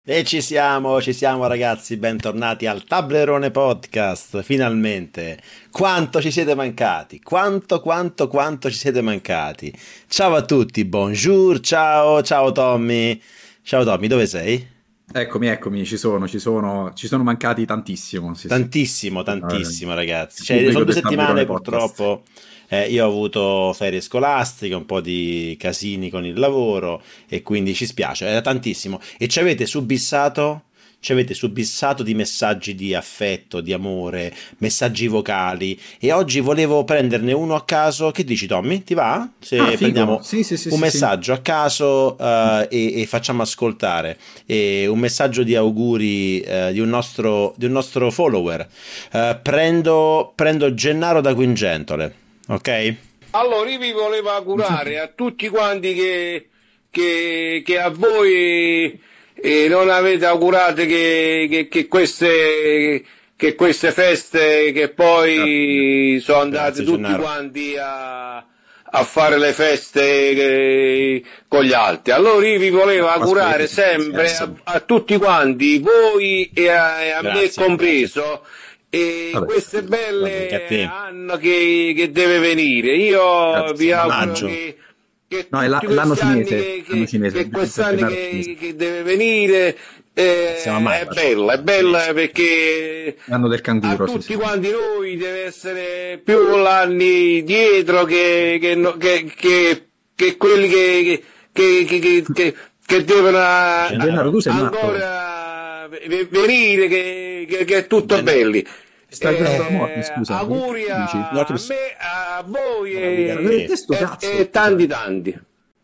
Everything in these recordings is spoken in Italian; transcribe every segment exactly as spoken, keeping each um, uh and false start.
E ci siamo, ci siamo ragazzi, bentornati al Tablerone Podcast, finalmente. Quanto ci siete mancati, quanto, quanto, quanto ci siete mancati. Ciao a tutti, bonjour, ciao, ciao Tommy. Ciao Tommy, dove sei? Eccomi, eccomi, ci sono, ci sono, ci sono mancati tantissimo, sì, sì. Tantissimo, Eh, tantissimo ragazzi. Cioè, pubblico sono due del Tablerone settimane Podcast. purtroppo. Eh, io ho avuto ferie scolastiche, un po' di casini con il lavoro e quindi ci spiace, era tantissimo. E ci avete subissato, ci avete subissato di messaggi di affetto, di amore, messaggi vocali. E oggi volevo prenderne uno a caso. Che dici, Tommy? Ti va? Ah, Se figo, prendiamo sì, sì, sì, un sì, sì. messaggio a caso eh, e, e facciamo ascoltare e un messaggio di auguri eh, di un nostro, di un nostro follower. Eh, prendo, prendo Gennaro da Quingentole, ok? Allora, io vi volevo augurare a tutti quanti che, che, che a voi eh, non avete augurato che, che, che queste, che queste feste che Grazie. poi sono andate Grazie tutti Gennaro. quanti a, a fare le feste eh, con gli altri. Allora io vi volevo augurare Assolutamente. sempre a, Grazie, a tutti quanti, voi e a, e a me grazie, grazie. compreso, e Vabbè, queste Anche a belle te. anno che, che deve venire. Io grazie. vi Siamo a auguro maggio. che, che No, è la- tutti l'anno questi anni cinese, che, l'anno che, cinese, che il ventidue quest'anno gennaio cinese, che, che deve venire Siamo a eh, è maggio. bella, è Ah, bella cinese. perché l'anno del a canguro, sì, tutti sì. quanti noi deve essere più l'anni dietro che, che, no- che, che, che quelli che, che, che, che, che, che devono Gennaro, tu Gennaro, sei matto? ancora ve- venire, che, che, che è tutto Gennaro, belli. Ti sta guardando la morte, Eh, scusa, che auguri cazzo dici? no, che a mi- me, a voi no, mica a Ma e, che te. sto e, cazzo? e Cioè, tanti tanti.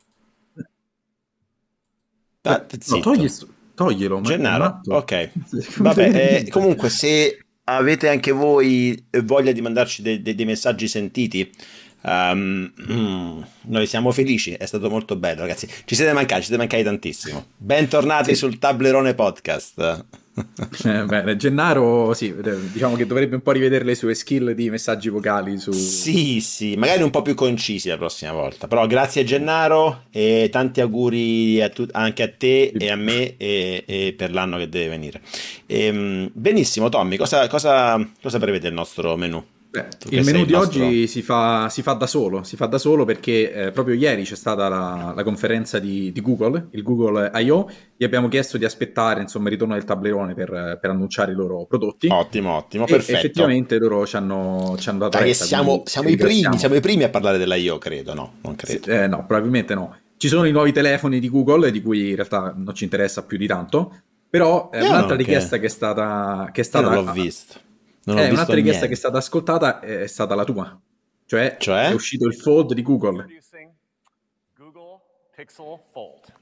Ah, no, togli, zitto. sto- toglielo, ma è Gennaro, matto. ok. Non frega Vabbè, eh, niente. comunque se avete anche voi eh, voglia di mandarci de- de- dei messaggi sentiti, ehm, mm, noi siamo felici, è stato molto bello, ragazzi. Ci siete mancati, ci siete mancati tantissimo. Bentornati Sì. sul Tablerone Podcast. Eh, bene, Gennaro, sì, eh, diciamo che dovrebbe un po' rivedere le sue skill di messaggi vocali su... Sì, sì, magari un po' più concisi la prossima volta. Però grazie Gennaro e tanti auguri a tu- anche a te e a me e, e per l'anno che deve venire. Ehm, benissimo, Tommy, cosa, cosa, cosa prevede il nostro menù? Beh, Tu il che sei menù il di nostro... oggi si fa, si fa da solo, si fa da solo perché eh, proprio ieri c'è stata la, la conferenza di, di Google, il Google I O, gli abbiamo chiesto di aspettare, insomma, il ritorno del tablerone per, per annunciare i loro prodotti Ottimo, ottimo, e perfetto. effettivamente loro ci hanno, ci hanno dato Dai che retta, siamo, quindi siamo li i primi, ringraziamo. siamo i primi a parlare della I O, credo, no? Non Sì, credo. eh, no, probabilmente no. Ci sono i nuovi telefoni di Google, di cui in realtà non ci interessa più di tanto, però eh, Io un'altra non, che... richiesta che è stata, che è Io non stata l'ho visto, non ho eh, visto un'altra richiesta che è niente. stata ascoltata è stata la tua, cioè è Cioè? uscito il Fold di Google. Introducing Google Pixel Fold.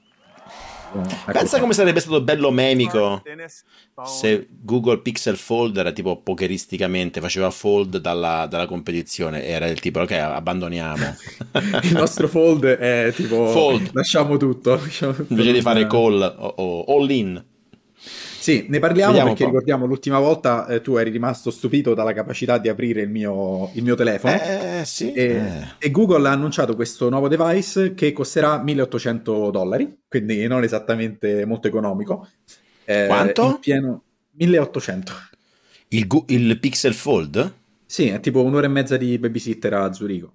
Eh, Ecco Pensa qua. come sarebbe stato bello memico Thinnest phone. se Google Pixel Fold era tipo pokeristicamente, faceva fold dalla, dalla competizione, era il tipo, ok, abbandoniamo. Il nostro Fold è tipo Fold, lasciamo tutto, lasciamo tutto, invece di fare non... call o, o all in. Sì, ne parliamo Vediamo un perché po'. ricordiamo l'ultima volta eh, tu eri rimasto stupito dalla capacità di aprire il mio, il mio telefono Eh, sì. e, Eh. e Google ha annunciato questo nuovo device che costerà milleottocento dollari, quindi non esattamente molto economico, eh, in Quanto? pieno milleottocento. Il, Gu- il Pixel Fold? Sì, è tipo un'ora e mezza di babysitter a Zurigo.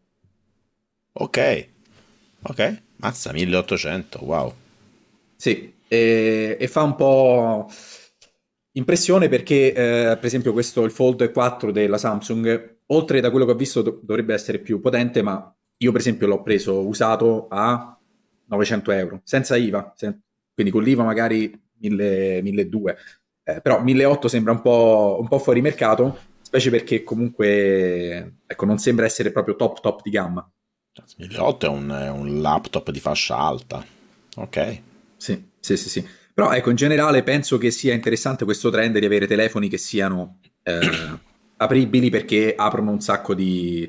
Ok, ok. Mazza, milleottocento, wow. Sì, e, e fa un po' impressione perché, eh, per esempio, questo, il Fold quattro della Samsung, oltre da quello che ho visto, do- dovrebbe essere più potente, ma io, per esempio, l'ho preso usato a novecento euro, senza I V A, sen- quindi con l'I V A magari mille, milleduecento, eh, però milleottocento sembra un po', un po' fuori mercato, specie perché comunque, ecco, non sembra essere proprio top top di gamma. milleottocento è un, è un laptop di fascia alta. Ok. Sì, sì, sì, sì. Però ecco, in generale penso che sia interessante questo trend di avere telefoni che siano eh, apribili perché aprono un sacco di,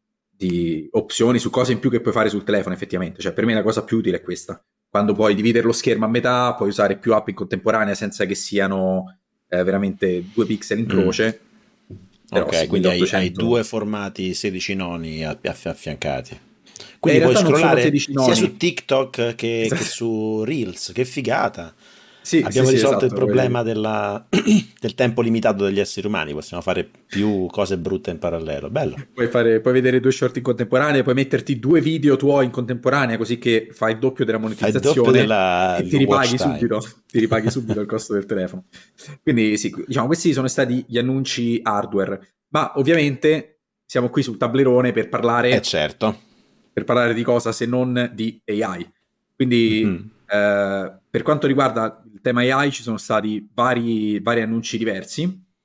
di opzioni su cose in più che puoi fare sul telefono effettivamente. Cioè per me la cosa più utile è questa. Quando puoi dividere lo schermo a metà, puoi usare più app in contemporanea senza che siano eh, veramente due pixel in Mm. croce. Però Ok, sì, quindi hai, hai milleottocento. due formati sedici noni a- aff- affiancati. E in Quindi puoi realtà non sono scrollare sedici sia su noni. TikTok che, che Esatto. su Reels. Che figata. Sì, sì, Abbiamo sì, risolto il esatto. problema della- del tempo limitato degli esseri umani, possiamo fare più cose brutte in parallelo. Bello. Puoi fare, puoi vedere due short in contemporanea, puoi metterti due video tuoi in contemporanea, così che fai il doppio della Fai il doppio monetizzazione della e ti watch ripaghi time. subito, ti ripaghi subito il costo del telefono. Quindi sì, diciamo, questi sono stati gli annunci hardware, ma ovviamente siamo qui sul tablerone per Eh parlare, certo. per parlare di cosa se non di A I. Quindi Mhm. eh, per quanto riguarda il tema A I ci sono stati vari, vari annunci diversi,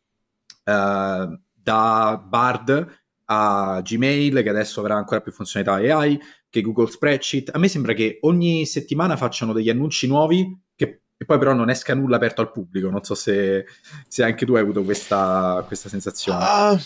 eh, da Bard a Gmail, che adesso avrà ancora più funzionalità A I, che Google Spreadsheet. A me sembra che ogni settimana facciano degli annunci nuovi che, che poi però non esca nulla aperto al pubblico. Non so se, se anche tu hai avuto questa, questa sensazione. Ah,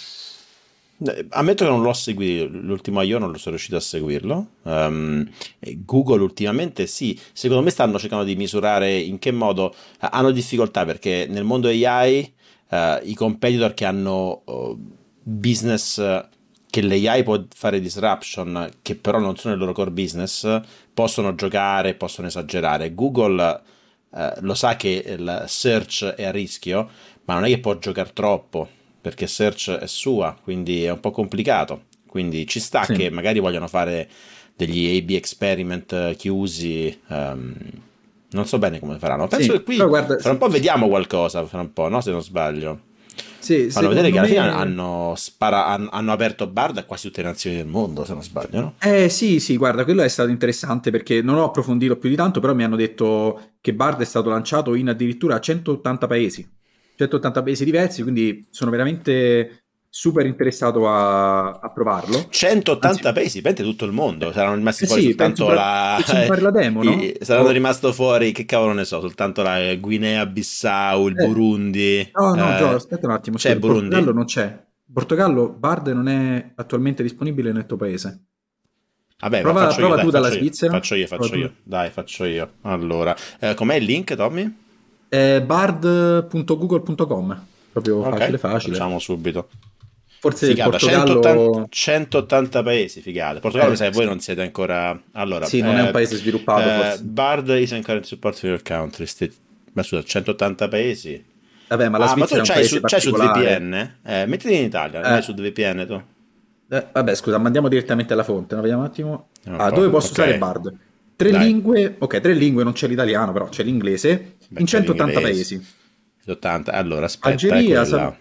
eh, ammetto che non l'ho seguito, l'ultimo io non lo sono riuscito a seguirlo. Ehm, e Google ultimamente sì, secondo me stanno cercando di misurare in che modo eh, hanno difficoltà perché nel mondo A I eh, i competitor che hanno eh, business eh, che l'A I può fare disruption, che però non sono il loro core business, possono giocare, possono esagerare. Google eh, lo sa che il search è a rischio, ma non è che può giocare troppo perché search è sua, quindi è un po' complicato. Quindi ci sta Sì. che magari vogliono fare degli A B experiment eh, chiusi. ehm, non so bene come faranno. Penso Sì, che però qui guarda, fra un sì, po' vediamo qualcosa, fra un po', no? Se non sbaglio. sì, Fanno vedere che secondo alla fine me... hanno, spara- han- hanno aperto Bard a quasi tutte le nazioni del mondo, se non sbaglio, no? Eh sì, sì, guarda, quello è stato interessante perché non ho approfondito più di tanto, però mi hanno detto che Bard è stato lanciato in addirittura centottanta paesi, centottanta paesi diversi, quindi sono veramente super interessato a, a provarlo. Anzi, centottanta paesi, pensi tutto il mondo, saranno rimasti eh fuori sì, penso soltanto pra- la... che ci pare la demo, i- no? saranno O- rimasto fuori, che cavolo ne so, soltanto la Guinea-Bissau, il eh, Burundi. no, no, Gio, eh, aspetta un attimo, c'è scusa, il Portogallo Burundi? non c'è. Il Portogallo, Bard non è attualmente disponibile nel tuo paese. Vabbè, va, Prova, faccio io, prova dai, tu dalla faccio io, Svizzera. faccio io, Prova faccio tu. io, dai, faccio io. Allora, eh, com'è il link, Tommy? Eh, bard punto google punto com, proprio facile Ok, facile. facciamo subito. Forse il Figata, centottanta, Portogallo, centottanta paesi, figata. Portogallo mi sa eh, che voi non siete ancora... Allora, sì, non è un eh, paese sviluppato eh, forse. Bard is in current support for your country. Sti- Ma scusa, centottanta paesi? Vabbè, ma la Ah, ma tu Svizzera è un c'hai, paese su, c'hai particolare. SudVPN? Eh, Eh, mettiti in Italia, non hai Eh, SudVPN tu? eh, vabbè, scusa, mandiamo direttamente alla fonte, no? Vediamo un attimo. Un Ah, po', dove posso ok, usare Bard? Tre dai, lingue, ok, tre lingue, non c'è l'italiano, però c'è l'inglese, beh, in c'è centottanta l'inglese. paesi. ottanta, allora aspetta, Algeria, eccoli San- là.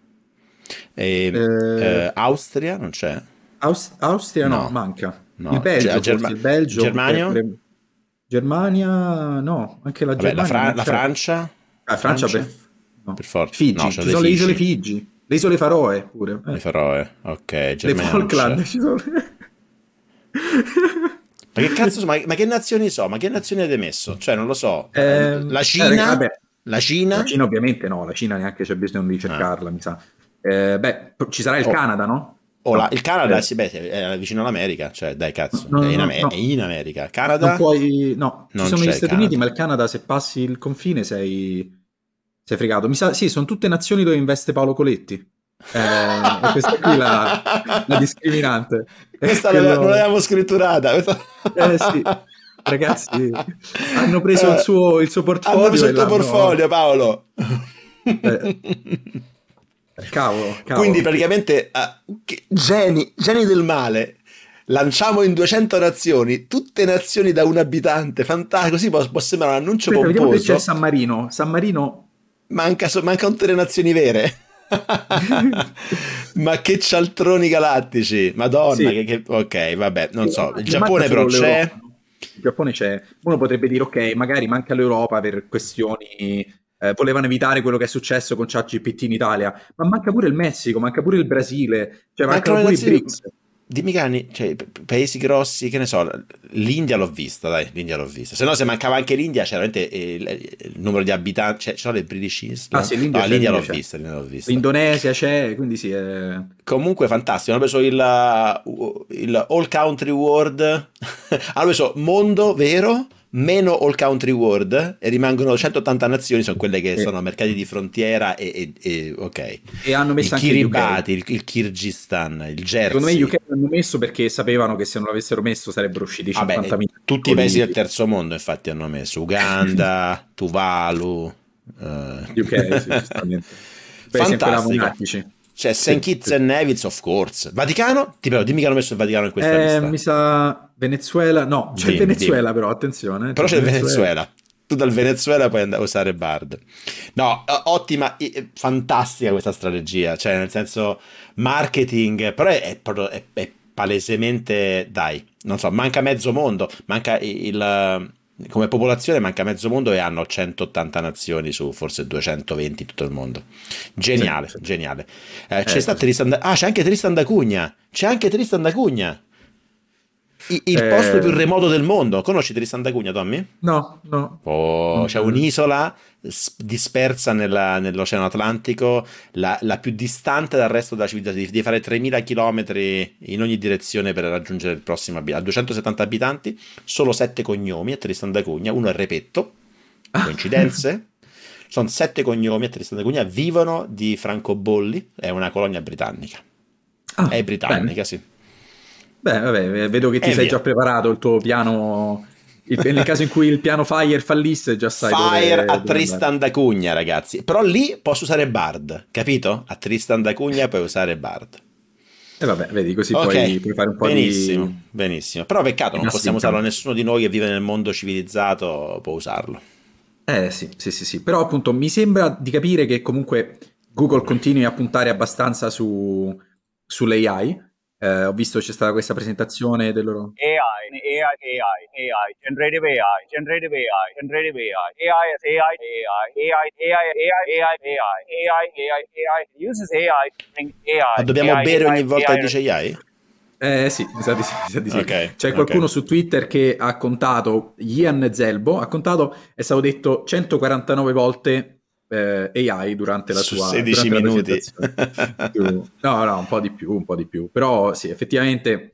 E, eh, eh, Austria non c'è? Aus- Austria no, No, manca. Il no. Ge- Belgio forse, Germa- il Belgio, che è Germania? pure... Germania, no, anche la Vabbè, la, Germania Fra- non la c'è. Francia? Ah, Francia per... Francia? Per no. forza. No, Figi, c'ho ci le sono le isole Figi. Figi, le isole Faroe pure. Le Eh. Feroe. Ok, Le Germania non Falkland c'è. ci sono. Ma che cazzo, ma, ma che nazioni so? Ma che nazioni avete messo? Cioè, non lo so. Eh, Ehm, La eh, rag- Cina? vabbè, La la Cina? Cina ovviamente no, la Cina neanche c'è bisogno di Ah. cercarla, mi sa. Eh, beh, p- ci sarà il Oh, Canada, no? oh, la- il No, Canada, eh, sì, beh, è vicino all'America. Cioè, dai, no, cazzo. È no, in, no, Ame- è no. in America. Non Canada? puoi, no, ci Non sono gli c'è il Stati Uniti, ma Canada. il Canada se passi il confine sei, sei fregato. Mi sa, sì, sono tutte nazioni dove investe Paolo Coletti. Eh, e questa qui è la, la discriminante. È Questa non l'ave- non quello, l'avevamo scritturata. questa- eh sì, ragazzi, hanno preso il Eh, suo, il suo hanno preso portfolio e il tuo l'hanno... portfolio, Paolo. eh, cavolo, Quindi cavolo. praticamente eh, che- geni, geni del male. Lanciamo in duecento nazioni, tutte nazioni da un abitante, fantastico, così può, può sembrare un annuncio Aspetta, vediamo se c'è pomposo, San Marino. San Marino... manca, so- mancano tutte le nazioni vere. Ma che cialtroni galattici, Madonna, Sì, che, che- ok, vabbè, non sì, so, ma il ma manca Giappone però solo l'Europa, c'è, no? Il Giappone c'è. Uno potrebbe dire, ok, magari manca l'Europa per questioni... eh, volevano evitare quello che è successo con ChatGPT in Italia, ma manca pure il Messico, manca pure il Brasile, cioè mancano mancano le pure i nazioni, BRICS. dimmi cani, cioè, pa- paesi grossi, che ne so, l'India l'ho vista, dai, l'India l'ho vista, se no se mancava anche l'India, c'era veramente eh, il, il numero di abitanti, cioè, ci sono le British Ah Island, sì, l'India no, c'è, l'India l'India l'ho c'è. vista, l'India l'ho vista. L'Indonesia c'è, quindi sì, è... Comunque fantastico, hanno preso il, uh, il All Country World, hanno preso mondo vero, meno all country world e rimangono centottanta nazioni, sono quelle che Sì. sono mercati di frontiera e, e- e- ok. E hanno messo Il anche il U K. Kiribati, il, il Kirghizistan, il Secondo me Jersey. U K l'hanno messo perché sapevano che se non l'avessero messo sarebbero usciti Vabbè, cinquantamila tutti i paesi del piccoli. terzo mondo infatti hanno messo Uganda, Tuvalu, eh. U K, sì, giustamente. Beh, sempre là Fantastico. monarchici. C'è Sì, Saint Kitts sì. and Nevis, of course. Vaticano? Ti prego, dimmi che hanno messo il Vaticano in questa Eh, lista. mi sa Venezuela, no, c'è Dimmi, Venezuela dimmi. però, attenzione. Però c'è il Venezuela. Tu dal Venezuela puoi andare a usare Bard. No, eh, ottima, eh, fantastica questa strategia. Cioè, nel senso, marketing, però è, è proprio è, è palesemente, dai, non so, manca mezzo mondo, manca il, come popolazione manca mezzo mondo e hanno centottanta nazioni su forse duecentoventi in tutto il mondo. Geniale, Sì, sì. geniale. Eh, c'è Eh, sta sì. Tristan da- ah, c'è anche Tristan da Cunha. C'è anche Tristan da Cunha. I- Il Eh, posto più remoto del mondo. Conosci Tristan da Cunha, Tommy? No, no. Oh, Mm. c'è un'isola s- dispersa nella- nell'Oceano Atlantico, la, la più distante dal resto della civiltà. Devi fare tremila chilometri in ogni direzione per raggiungere il prossimo abitante. Ha duecentosettanta abitanti, solo sette cognomi a Tristan da Cunha. Uno è Repetto. Coincidenze? Sono sette cognomi a Tristan da Cunha. Vivono di francobolli. È una colonia britannica. Ah, È britannica, bene. sì. Beh, vabbè, vedo che ti E sei via. già preparato il tuo piano. il- nel caso in cui il piano Fire fallisse, già sai dove, Fire a dove Tristan da Cunha, ragazzi. Però lì posso usare Bard, capito? A Tristan da Cunha puoi usare Bard. E vabbè, vedi, così Ok, puoi, puoi fare un po' benissimo, di. benissimo. Però peccato, non di possiamo massiccio. usarlo. Nessuno di noi che vive nel mondo civilizzato può usarlo. Eh sì, sì, sì, sì. Però appunto mi sembra di capire che comunque Google continui a puntare abbastanza su, sull'A I. Eh, ho visto c'è stata questa presentazione del loro. A I, A I, A I, A I, generative A I, generative A I, generative A I, A I is A I, A I, A I, A I, A I, A I, A I, A I, A I, A I, uses A I to think A I. Ma dobbiamo A I, bere A I, ogni volta A I, che dice A I? Eh sì, mi sa di sì, mi sa di sì. Ok, C'è qualcuno ok. su Twitter che ha contato, Ian Zelbo, ha contato, è stato detto centoquarantanove volte eh, A I durante la Su sua sedici durante la minuti. presentazione. Più- No, no, un po' di più, un po' di più. Però sì, effettivamente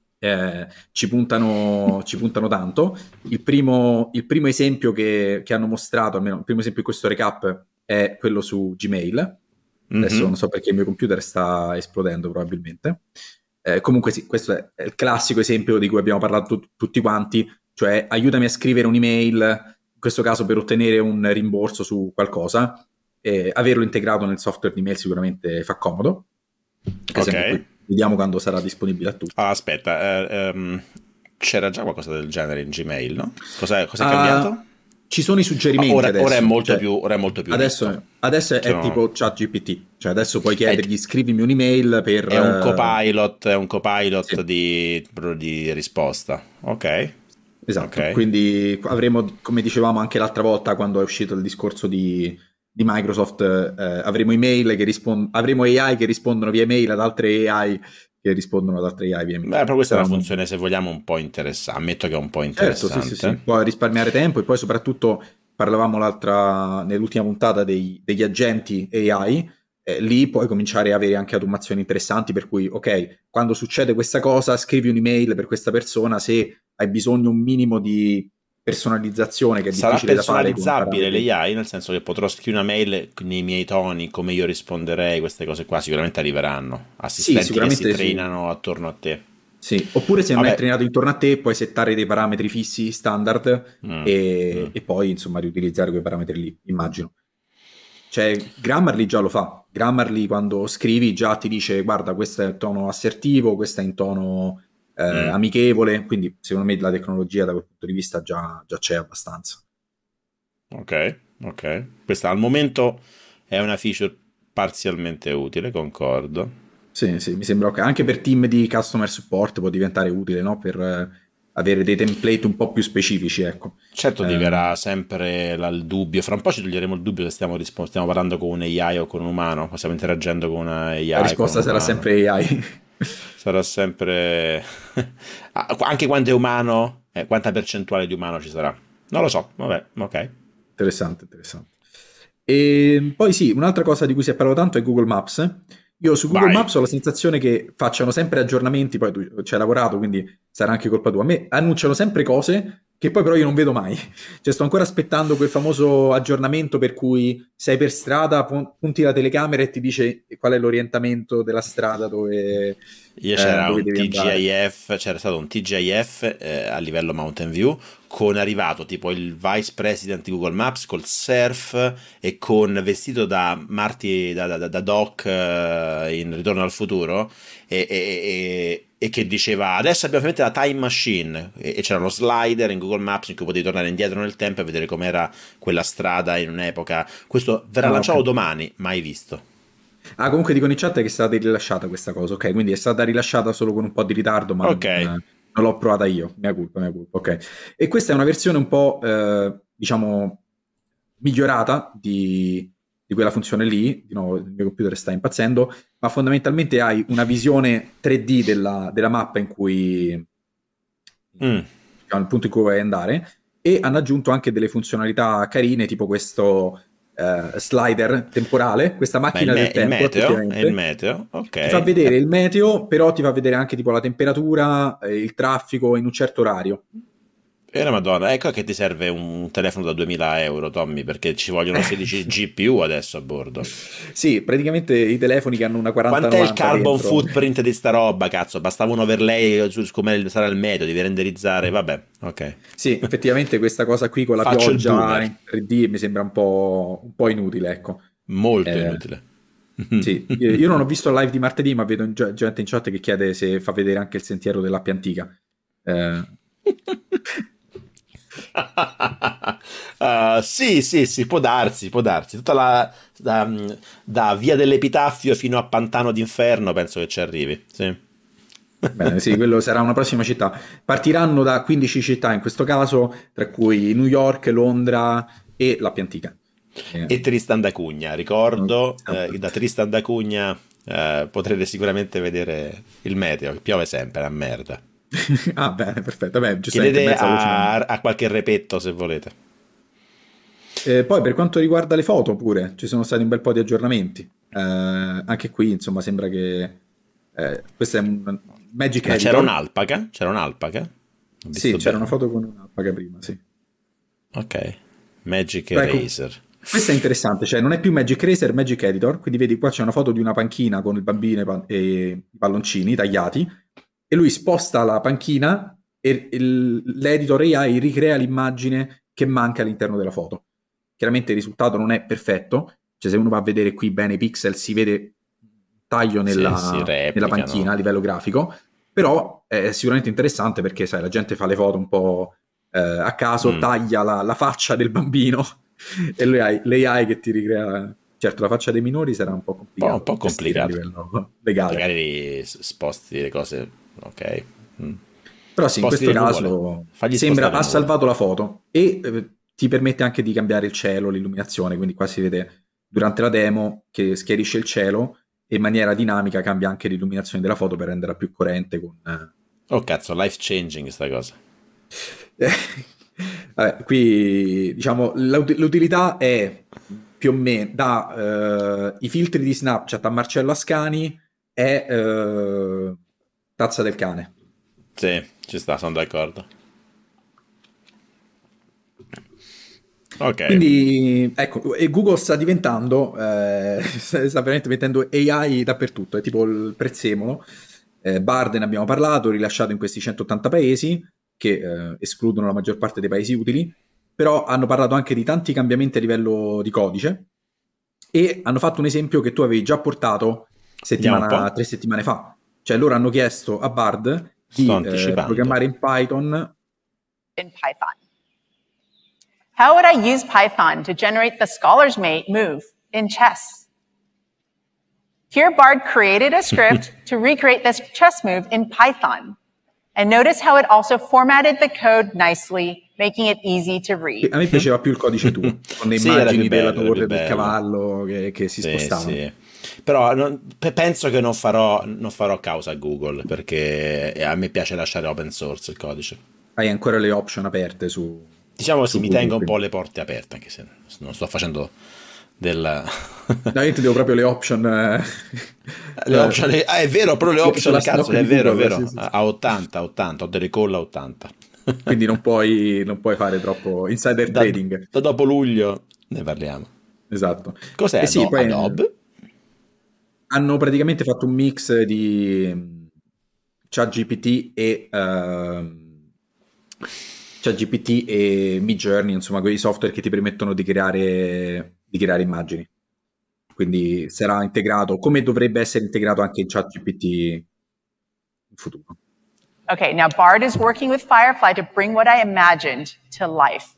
eh, ci puntano, ci puntano tanto. Il primo, il primo esempio che, che hanno mostrato, almeno il primo esempio in questo recap, è quello su Gmail. Adesso Mhm. non so perché il mio computer sta esplodendo probabilmente. Eh, comunque sì, questo è, è il classico esempio di cui abbiamo parlato tu- tutti quanti, cioè aiutami a scrivere un'email, in questo caso per ottenere un rimborso su qualcosa, e averlo integrato nel software di mail sicuramente fa comodo. Per esempio, Ok. poi vediamo quando sarà disponibile a tutti. Ah, aspetta, eh, ehm, c'era già qualcosa del genere in Gmail, no? Cos'è, cos'è Ah, cambiato? Ci sono i suggerimenti Ora, adesso. ora è molto cioè, più, ora è molto più adesso, ricco. adesso è Sono- tipo ChatGPT, cioè adesso puoi chiedergli scrivimi un'email per... È un eh, copilot, è un copilot sì. di, proprio di risposta. Ok. Esatto, Ok. quindi avremo, come dicevamo anche l'altra volta quando è uscito il discorso di, di Microsoft, eh, avremo email che rispon- avremo A I che rispondono via email ad altre A I che rispondono ad altre A I via email. Beh, però questa è una Sarà un- funzione, se vogliamo, un po' interessante. Ammetto che è un po' Certo, interessante. sì, sì, sì, può risparmiare tempo e poi soprattutto parlavamo l'altra, nell'ultima puntata dei- degli agenti A I, eh, lì puoi cominciare a avere anche automazioni interessanti per cui, ok, quando succede questa cosa scrivi un'email per questa persona se hai bisogno un minimo di personalizzazione che è Sarà difficile da fare con personalizzabile parametri. l'A I, nel senso che potrò scrivere una mail nei miei toni, come io risponderei, queste cose qua sicuramente arriveranno. Assistenti sicuramente che si sì. trainano attorno a te. Sì, oppure se non Vabbè. è trainato intorno a te puoi settare dei parametri fissi standard Mm, e, mm. e poi insomma riutilizzare quei parametri lì, immagino. Cioè Grammarly già lo fa, Grammarly quando scrivi già ti dice guarda questo è in tono assertivo, questo è in tono eh, Mm. amichevole, quindi secondo me la tecnologia da quel punto di vista già, già c'è abbastanza. Ok, ok. Questa al momento è una feature parzialmente utile, concordo. Sì, sì, mi sembra ok. Anche per team di customer support può diventare utile, no? Per eh, avere dei template un po' più specifici, ecco. Certo, Eh, diverrà sempre la- il dubbio. Fra un po' ci toglieremo il dubbio se stiamo, rispo- stiamo parlando con un A I o con un umano, o stiamo interagendo con una A I. la risposta con un sarà umano. sempre A I. Sarà sempre... Ah, anche quanto è umano, eh, quanta percentuale di umano ci sarà. Non lo so, vabbè, ok. Interessante, interessante. E poi sì, un'altra cosa di cui si è parlato tanto è Google Maps. Io su Google Vai. Maps ho la sensazione che facciano sempre aggiornamenti, poi tu ci hai lavorato, quindi sarà anche colpa tua. A me annunciano sempre cose, che poi però io non vedo mai. Cioè sto ancora aspettando quel famoso aggiornamento per cui sei per strada, pun- punti la telecamera e ti dice qual è l'orientamento della strada dove, Io eh, c'era dove un devi andare. T G I F, c'era stato un T G I F eh, a livello Mountain View, con arrivato tipo il vice president di Google Maps col surf e con vestito da Marty, da, da, da Doc eh, in Ritorno al futuro, e, e- e- e che diceva adesso abbiamo finito la time machine, e, e c'era uno slider in Google Maps in cui potevi tornare indietro nel tempo e vedere com'era quella strada in un'epoca. Questo verrà Ah, lanciato ok. domani, mai visto. Ah, comunque dicono in chat che è stata rilasciata questa cosa, ok? Quindi è stata rilasciata solo con un po' di ritardo, ma Ok. non, non l'ho provata io, mia colpa, mia colpa, ok. E questa è una versione un po', eh, diciamo, migliorata di, di quella funzione lì. Di nuovo, il mio computer sta impazzendo, ma fondamentalmente hai una visione tre D della, della mappa in cui, Mm. diciamo, il punto in cui vuoi andare, e hanno aggiunto anche delle funzionalità carine, tipo questo eh, slider temporale, questa Ma il, macchina me- del il tempo, meteo? È il effettivamente. meteo? Ok. Ti fa vedere Eh, il meteo, però ti fa vedere anche tipo la temperatura, eh, il traffico in un certo orario. E la Madonna, ecco che ti serve un telefono da duemila euro, Tommy, perché ci vogliono sedici G P U adesso a bordo. Sì, praticamente i telefoni che hanno una Quant'è il quaranta novanta carbon dentro. footprint di sta roba, cazzo? Bastava un overlay su su come sarà il meteo, devi renderizzare, vabbè, ok. Sì, effettivamente questa cosa qui con la Faccio il pioggia boomer, in tre D mi sembra un po', un po' inutile, ecco. molto Eh, inutile. sì, io io non ho visto il live di martedì, ma vedo in ge- gente in chat che chiede se fa vedere anche il sentiero dell'Appia Antica. Eh, Uh, sì, sì, sì, può darsi, può darsi. Tutta la da, da Via dell'Epitaffio fino a Pantano d'Inferno penso che ci arrivi. Sì. Bene, sì, quello sarà una prossima città. Partiranno da quindici città in questo caso, tra cui New York, Londra e l'Appia Antica. Eh, E Tristan da Cunha, ricordo, esatto. eh, da Tristan da Cunha eh, potrete sicuramente vedere il meteo, che piove sempre, a merda. Ah, bene, perfetto. Beh, giustamente in Chiedete mezzo alla voce non- a, a qualche repetto se volete. Eh, poi per quanto riguarda le foto pure, ci sono stati un bel po' di aggiornamenti. Eh, anche qui, insomma, sembra che eh, questo è un Magic Ma c'era Editor. un'alpaca? C'era un'alpaca? Ho Sì, visto c'era una bene. foto con un'alpaca prima, sì. Ok. Magic Però ecco, Eraser. questa è interessante, cioè non è più Magic Racer, Magic Editor, quindi vedi qua c'è una foto di una panchina con il bambino e pa- e i palloncini tagliati, e lui sposta la panchina e il- l'editor A I ricrea l'immagine che manca all'interno della foto. Chiaramente il risultato non è perfetto, cioè se uno va a vedere qui bene i pixel si vede taglio Sì, nella, si nella panchina replicano. a livello grafico, però è sicuramente interessante perché sai, la gente fa le foto un po' eh, a caso, Mm. taglia la, la faccia del bambino e lui hai l'A I che ti ricrea. Certo, la faccia dei minori sarà un po' Un po', un complicato po' da gestire a complicato. livello legale. Magari s- sposti le cose. Ok. Mm. Però sì, in Sposti questo le nuvole. caso Fagli sembra spostare ha le nuvole. salvato la foto e eh, ti permette anche di cambiare il cielo, l'illuminazione, quindi qua si vede durante la demo che schiarisce il cielo e in maniera dinamica cambia anche l'illuminazione della foto per renderla più coerente con... eh, Oh cazzo, life changing sta cosa. Eh, vabbè, qui diciamo l'ut- l'utilità è più o meno da eh, i filtri di Snapchat a Marcello Ascani è eh, tazza del cane. Sì, ci sta, sono d'accordo. Ok. Quindi ecco, e Google sta diventando, eh, sta sta veramente mettendo A I dappertutto, è tipo il prezzemolo. Eh, Bard ne abbiamo parlato, rilasciato in questi centottanta paesi, che eh, escludono la maggior parte dei paesi utili, però hanno parlato anche di tanti cambiamenti a livello di codice e hanno fatto un esempio che tu avevi già portato Vediamo un settimana, po'. tre settimane fa. Cioè loro hanno chiesto a Bard Sto di eh, anticipando. programmare in Python. in Python. How would I use Python to generate the scholar's mate move in chess? Here, Bard created a script to recreate this chess move in Python. And notice how it also formatted the code nicely, making it easy to read. A me piaceva più il codice tuo, con le Sì, era immagini più della bello, era torre, più del bello. cavallo che, che si Sì, spostavano. sì. Però non- pe- penso che non farò, non farò causa a Google perché a me piace lasciare open source il codice. Hai ancora le option aperte su... Diciamo su sì, mi Google, tengo un po' quindi. le porte aperte, anche se non sto facendo del... No, io ti devo proprio le option... eh, Le option, ah, è vero, però le option, sulla cazzo, stock è di vero, è Google, vero, sì, sì, sì. a ottanta, ottanta, ho delle call a ottanta. quindi non puoi, non puoi fare troppo insider Da, trading. da dopo luglio ne parliamo. Esatto. Cos'è? E sì, No, poi Adobe? hanno praticamente fatto un mix di ChatGPT e ehm, ChatGPT e Midjourney, insomma, quei software che ti permettono di creare, di creare immagini. Quindi sarà integrato, come dovrebbe essere integrato anche in ChatGPT in futuro. Okay, now Bard is working with Firefly to bring what I imagined to life.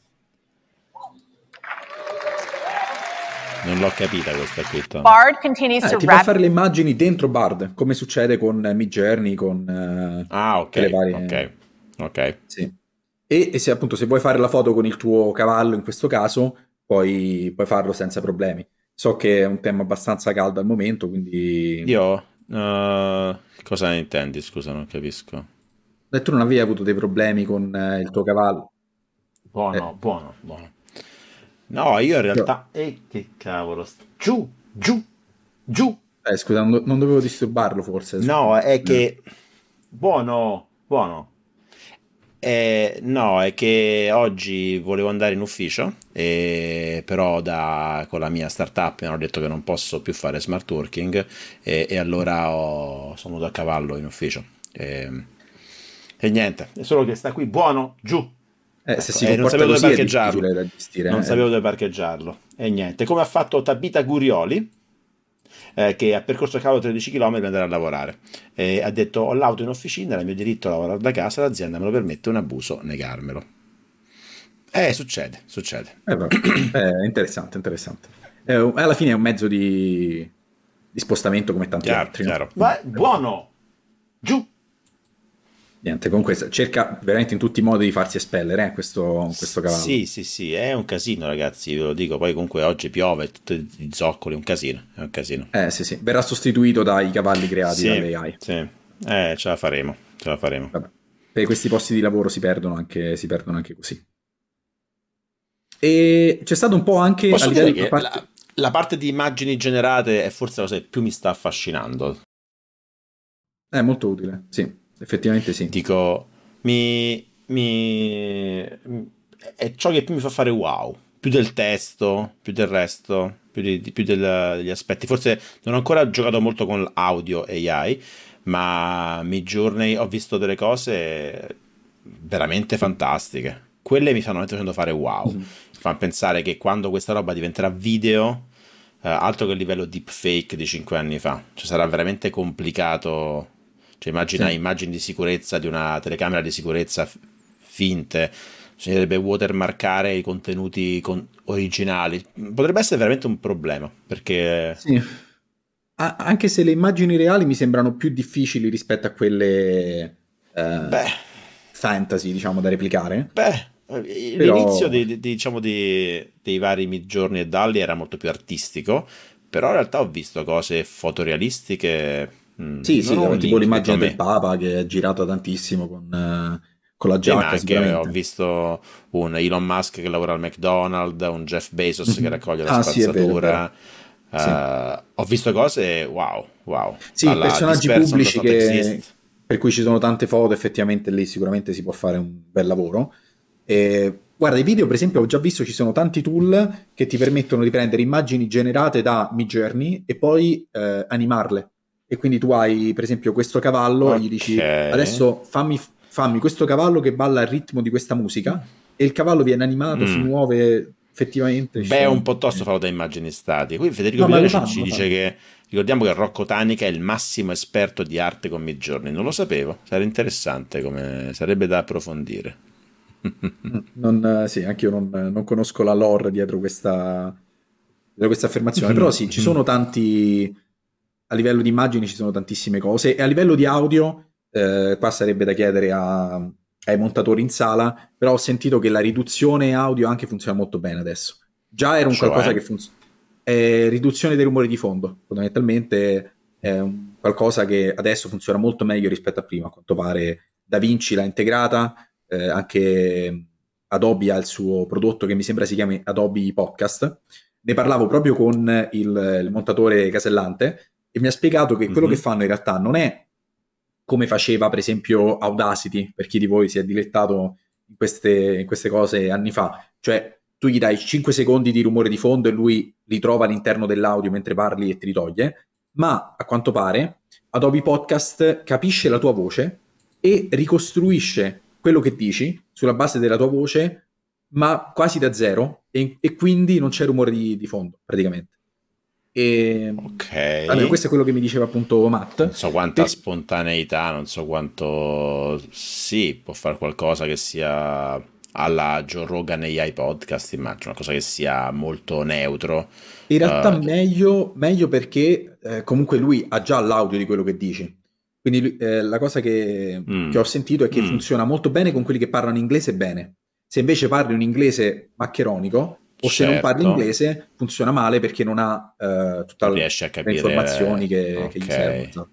Non l'ho capita questa qui. Tom. Bard continues Eh, to ti fa wrap. fare le immagini dentro Bard, come succede con Midjourney, con eh, Ah, ok, le varie... ok, ok. Sì. E, e se appunto se vuoi fare la foto con il tuo cavallo in questo caso, puoi, puoi farlo senza problemi. So che è un tema abbastanza caldo al momento, quindi... Io... uh, cosa ne intendi? Scusa, non capisco. E tu non avevi avuto dei problemi con eh, il tuo cavallo? Buono, Eh. buono, buono. No, io in realtà... E che cavolo... st- Giù, giù, giù. Eh, scusa, non, do- non dovevo disturbarlo forse. No, è che... Buono, buono. Eh, no, è che oggi volevo andare in ufficio, e però da, con la mia startup mi hanno detto che non posso più fare smart working e, e allora ho, sono venuto a cavallo in ufficio. E, e niente, è solo che sta qui buono, giù. Eh, Ecco, se si e non comporta sapevo dove così è parcheggiarlo. difficile da gestire. Non eh. sapevo dove parcheggiarlo. E niente, come ha fatto Tabita Gurioli, eh, che ha percorso a cavallo tredici chilometri per andare a lavorare. E ha detto: ho l'auto in officina, era il mio diritto a lavorare da casa, l'azienda me lo permette, è un abuso negarmelo. Eh, succede, succede. Eh, vabbè. Eh, interessante, interessante. Eh, alla fine è un mezzo di, di spostamento come tanti Chiaro, altri. no? chiaro. Ma buono! Giù! Niente, comunque cerca veramente in tutti i modi di farsi espellere eh, questo, questo cavallo. Sì, sì, sì, è un casino, ragazzi, ve lo dico. Poi comunque oggi piove, tutti i zoccoli, è un casino, è un casino. Eh sì, sì, verrà sostituito dai cavalli creati Sì, dall'A I. sì. Eh, ce la faremo, ce la faremo. Vabbè. Per questi posti di lavoro si perdono anche, si perdono anche così. E c'è stato un po' anche Posso a dire livello che a parte... la, la parte di immagini generate è forse la cosa che più mi sta affascinando. È molto utile, sì, effettivamente sì. Dico, mi, mi è ciò che più mi fa fare wow, più del testo, più del resto, più, di, più del, degli aspetti. Forse non ho ancora giocato molto con l'audio A I, ma Midjourney ho visto delle cose veramente fantastiche. Quelle mi stanno facendo fare wow. Mm. Fanno pensare che quando questa roba diventerà video, eh, altro che il livello deepfake di cinque anni fa, cioè sarà veramente complicato. Cioè immagina Sì. immagini di sicurezza di una telecamera di sicurezza f- finte, bisognerebbe watermarkare i contenuti con- originali. Potrebbe essere veramente un problema, perché... Sì. A- anche se le immagini reali mi sembrano più difficili rispetto a quelle eh, Beh, fantasy, diciamo, da replicare. beh, eh, Però- l'inizio dei, dei- diciamo dei, dei vari Midjourney e Dalli era molto più artistico, però in realtà ho visto cose fotorealistiche. mm, Sì, sì, non ho un tipo link l'immagine dietro del me. Papa che è girata tantissimo con, eh, con la Sì, ma giacca anche sicuramente. ho visto un Elon Musk che lavora al McDonald's, un Jeff Bezos che Mhm. raccoglie la Ah, sì, è vero, è spazzatura. vero. Eh, ho visto cose wow, wow. Sì, Dalla personaggi This person pubblici does not che, exist. per cui ci sono tante foto, effettivamente lì sicuramente si può fare un bel lavoro. E, guarda, i video per esempio ho già visto ci sono tanti tool che ti permettono di prendere immagini generate da Midjourney e poi eh, animarle. E quindi tu hai per esempio questo cavallo e gli dici Ok. adesso fammi, fammi questo cavallo che balla al ritmo di questa musica e il cavallo viene animato, si Mm. muove effettivamente. ci Beh, è sono- un po' tosto farlo da immagini statiche. Qui Federico No, ma lo Pilone ci, fanno, ci lo dice che ricordiamo che Rocco Tanica è il massimo esperto di arte con Midjourney. Non lo sapevo, sarebbe interessante, come sarebbe da approfondire. Mm, Non, eh, sì, anche io non, non conosco la lore dietro questa, dietro questa affermazione, però sì, ci sono tanti, a livello di immagini ci sono tantissime cose e a livello di audio, eh, qua sarebbe da chiedere a- ai montatori in sala, però ho sentito che la riduzione audio anche funziona molto bene adesso. Già era un Cioè? qualcosa che funziona, è riduzione dei rumori di fondo, fondamentalmente è un qualcosa che adesso funziona molto meglio rispetto a prima, a quanto pare DaVinci l'ha integrata. Eh, anche Adobe ha il suo prodotto che mi sembra si chiami Adobe Podcast. Ne parlavo proprio con il, il montatore Casellante e mi ha spiegato che quello Mhm. che fanno in realtà non è come faceva per esempio Audacity, per chi di voi si è dilettato in queste, in queste cose anni fa, cioè tu gli dai cinque secondi di rumore di fondo e lui li trova all'interno dell'audio mentre parli e te li toglie, ma a quanto pare Adobe Podcast capisce la tua voce e ricostruisce quello che dici sulla base della tua voce, ma quasi da zero, e, e quindi non c'è rumore di, di fondo praticamente. E, ok, allora, questo è quello che mi diceva appunto Matt. Non so quanta E- spontaneità, non so quanto... Sì, può fare qualcosa che sia alla Joe Rogan e A I Podcast, immagino, una cosa che sia molto neutro. In realtà Eh, meglio, meglio perché eh, comunque lui ha già l'audio di quello che dici. Quindi lui- eh, la cosa che, Mm. che ho sentito è che Mm. funziona molto bene con quelli che parlano inglese bene. Se invece parli un inglese maccheronico, o se non parli Certo. inglese, funziona male perché non ha eh, tutte Non le riesci a capire. informazioni che, che gli Ok. servono. Esatto.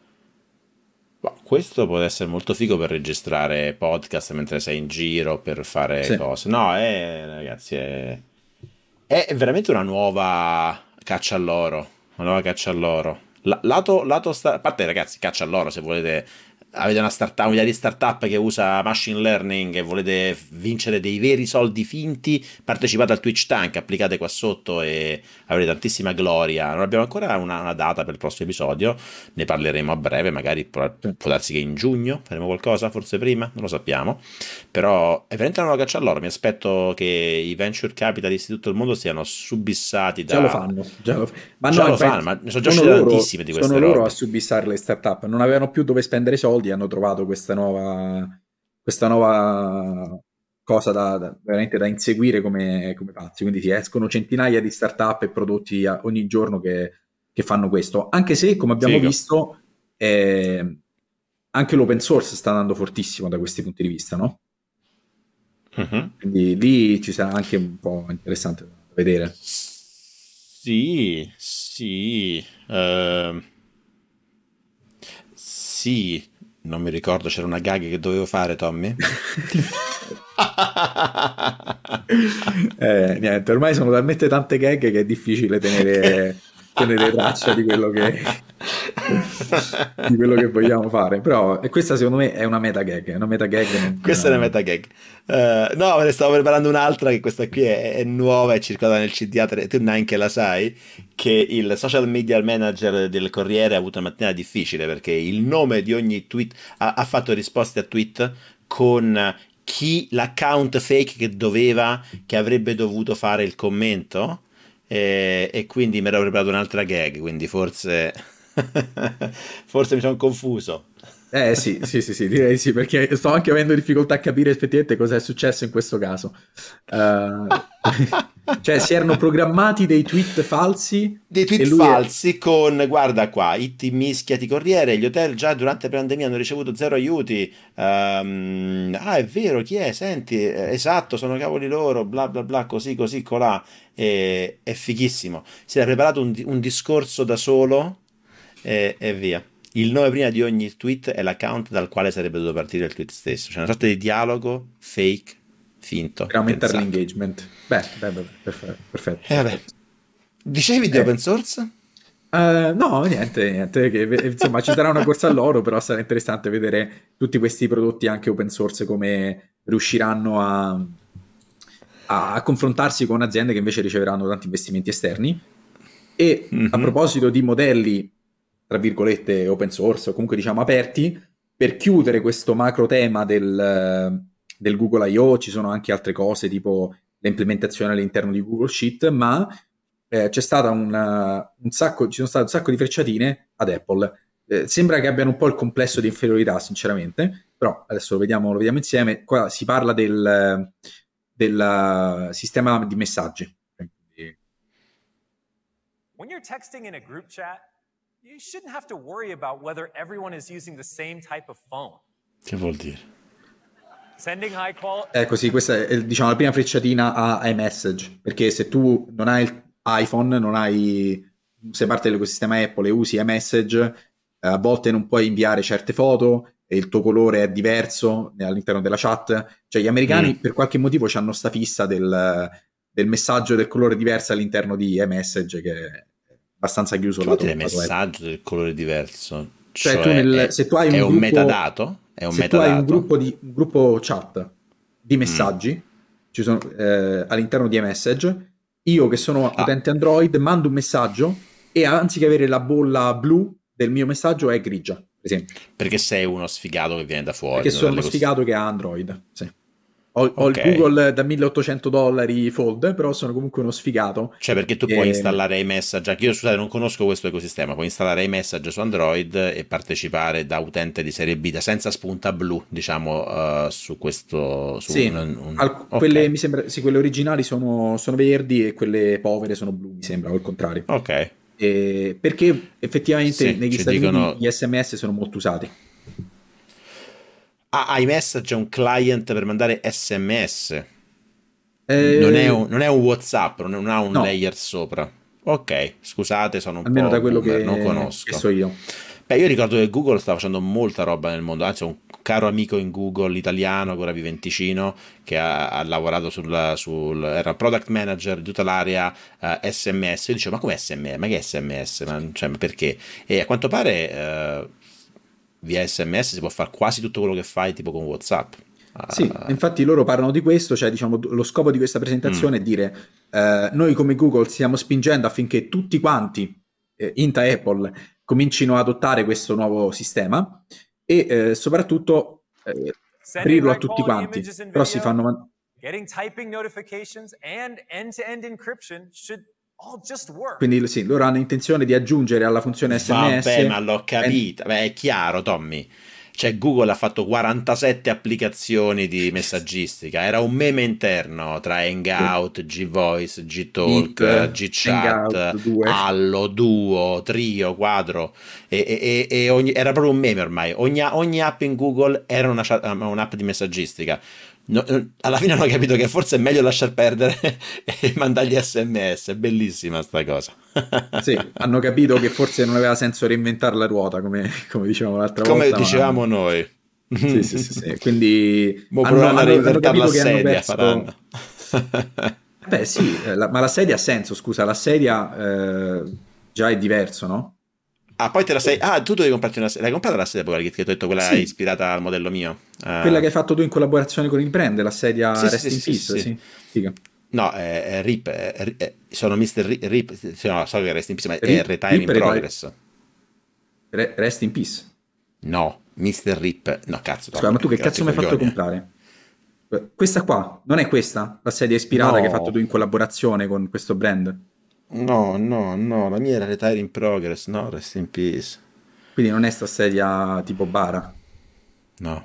Ma questo può essere molto figo per registrare podcast mentre sei in giro, per fare Sì. cose. No, è, ragazzi, è, è veramente una nuova caccia all'oro. Una nuova caccia all'oro. La- lato, lato sta- a parte, ragazzi, caccia all'oro, se volete, avete una startup, un'idea di startup che usa machine learning e volete vincere dei veri soldi finti, partecipate al Twitch Tank, applicate qua sotto e avrete tantissima gloria. Non abbiamo ancora una, una data per il prossimo episodio, ne parleremo a breve, magari può, Sì. può darsi che in giugno faremo qualcosa, forse prima, non lo sappiamo. Però è veramente una nuova caccia all'oro. Mi aspetto che i venture capitalist di tutto il mondo siano subissati da... Già lo fanno, già lo, ma Già no, lo infatti, fanno, ma ne sono già sono uscite loro, tantissime di queste sono loro robe. a subissare le startup, non avevano più dove spendere soldi, hanno trovato questa nuova, questa nuova cosa da, da- veramente da inseguire come, come pazzi, quindi ti escono centinaia di startup e prodotti a- ogni giorno che, che fanno questo, anche se come abbiamo Figo. visto eh, anche l'open source sta andando fortissimo da questi punti di vista, no? Mhm. Quindi lì ci sarà anche un po' interessante da vedere. Sì, sì, ehm, sì, non mi ricordo, c'era una gag che dovevo fare, Tommy. Eh, niente, ormai sono talmente tante gag che è difficile tenere, tenere traccia di quello che, di quello che vogliamo fare. Però e questa secondo me è una meta gag, è una meta gag. non- Questa è una meta gag. Eh, no, me ne stavo preparando un'altra, che questa qui è, è nuova, è circolata nel C D A, tu neanche la sai, che il social media manager del Corriere ha avuto una mattina difficile perché il nome di ogni tweet ha, ha fatto risposte a tweet con chi l'account fake che doveva, che avrebbe dovuto fare il commento, e, e quindi mi ero preparato un'altra gag, quindi forse forse mi sono confuso. Eh sì, sì, sì, sì, direi di sì, perché sto anche avendo difficoltà a capire effettivamente cosa è successo in questo caso. Eh, cioè, si erano programmati dei tweet falsi Dei e tweet lui è- falsi con, guarda qua, it mischiati Corriere, gli hotel già durante la pandemia hanno ricevuto zero aiuti. Ehm, ah, è vero, chi è? Senti, eh, esatto, sono cavoli loro, bla bla bla, così così colà. E, è fighissimo. Si era preparato un, di- un discorso da solo e, e via. Il nome prima di ogni tweet è l'account dal quale sarebbe dovuto partire il tweet stesso. C'è una sorta di dialogo fake, finto, per aumentare pensato. l'engagement. Beh, beh, beh, perfetto. perfetto. E vabbè. Dicevi di Eh. open source? Eh, no, niente, niente, che, insomma ci sarà una corsa all'oro, però sarà interessante vedere tutti questi prodotti anche open source come riusciranno a, a, a confrontarsi con aziende che invece riceveranno tanti investimenti esterni. E Mhm. a proposito di modelli, tra virgolette, open source o comunque diciamo aperti, per chiudere questo macro tema del, del Google I O ci sono anche altre cose tipo le implementazioni all'interno di Google Sheet, ma eh, c'è stata una- un sacco, ci sono state un sacco di frecciatine ad Apple. Eh, sembra che abbiano un po' il complesso di inferiorità, sinceramente, però adesso lo vediamo, lo vediamo insieme. Qua si parla del, del sistema di messaggi. Quindi, When you're texting in a group chat, you shouldn't have to worry about whether everyone is using the same type of phone. Che vuol dire? Sending high quality. Ecco, sì, questa è diciamo la prima frecciatina a iMessage, perché se tu non hai il iPhone, non hai, sei parte dell'ecosistema Apple e usi iMessage, eh, a volte non puoi inviare certe foto e il tuo colore è diverso all'interno della chat. Cioè gli americani Mm. per qualche motivo hanno sta fissa del, del messaggio del colore diverso all'interno di iMessage, che è abbastanza chiuso Che vuol lato, dire lato Apple. messaggio del colore diverso? Cioè, tu nel- è, se tu hai un è un gruppo- metadato? È un se tu hai metadato? un gruppo, di, un gruppo chat di messaggi, ci sono, eh, all'interno di iMessage. Io che sono Ah. utente Android mando un messaggio e anziché avere la bolla blu del mio messaggio è grigia, per esempio. Perché sei uno sfigato che viene da fuori. Perché no? sono uno Dalle cose- sfigato che ha Android, sì. Ho, ho Ok. il Google da milleottocento dollari Fold, però sono comunque uno sfigato. Cioè, perché tu E- puoi installare iMessage, anche io scusate non conosco questo ecosistema, puoi installare iMessage su Android e partecipare da utente di serie B, da senza spunta blu, diciamo, uh, su questo... Su Sì, un- un- al- ok. quelle, mi sembra, sì, quelle originali sono, sono verdi e quelle povere sono blu, mi sembra, o il contrario. Ok. E perché effettivamente Sì, negli ci Stati dicono- Uniti gli S M S sono molto usati. Ah, iMessage è un client per mandare S M S. Eh, Non è un, non è un WhatsApp, non ha un no. layer sopra. Ok, scusate, sono un almeno po' da quello boomer, che, non che conosco. so io. Beh, io ricordo che Google sta facendo molta roba nel mondo, anzi ho un caro amico in Google italiano, che ora vive in Ticino, che ha, ha lavorato sul, sul... era product manager di tutta l'area eh, S M S. Io dicevo, ma come S M S? Ma che è S M S? Ma, cioè, ma perché? E a quanto pare eh, via S M S si può fare quasi tutto quello che fai tipo con WhatsApp. Sì, Ah, infatti loro parlano di questo, cioè diciamo lo scopo di questa presentazione Mm. è dire eh, noi come Google stiamo spingendo affinché tutti quanti, eh, Inta Apple, comincino ad adottare questo nuovo sistema e eh, soprattutto eh, Sending aprirlo a high tutti quality quanti, images and però si video, fanno man- getting typing notifications, and end-to-end encryption should all just work. quindi sì, loro hanno intenzione di aggiungere alla funzione S M S. Vabbè, ma l'ho capita. Beh, è chiaro, Tommy. Cioè, Google ha fatto quarantasette applicazioni di messaggistica. Era un meme interno tra Hangout, Gvoice, Gtalk, Meet, Gchat, Hangout, Duo. Allo, Duo, Trio, Quadro. E, e- e ogni- era proprio un meme ormai. Ogni, ogni app in Google era una chat- un'app di messaggistica. No, no, alla fine hanno capito che forse è meglio lasciar perdere e mandargli S M S. È bellissima sta cosa. Sì, hanno capito che forse non aveva senso reinventare la ruota, come, come dicevamo l'altra Come volta. ma- dicevamo noi. Sì, sì, sì, sì. Quindi Mo hanno, provano a hanno- hanno reinventare la capito che hanno sedia, perso- faranno. Beh sì, eh, la- ma la sedia ha senso, scusa, la sedia eh, già è diverso, no? Ah, poi te la sei... Ah, tu devi comprarti una sedia. L'hai comprata la sedia poi, che ti ho detto, quella Sì. ispirata al modello mio? Ah. Quella che hai fatto tu in collaborazione con il brand, la sedia Sì, sì, Rest sì, in sì, Peace, sì. sì. Figa. No, è, è R I P, è- è- sono mister Ri- Rip, sì, no, so che resta in peace, ma è Rip- Retire in Rip e Retire. Progress. Re- Rest in Peace. No, mister Rip, no, cazzo. Scusa, ma tu che cazzo mi hai fatto comprare? Eh, Questa qua, non è questa? La sedia ispirata No. che hai fatto tu in collaborazione con questo brand? No, no, no, la mia era Retire in Progress, no, Rest in Peace. Quindi non è sta sedia tipo bara? No.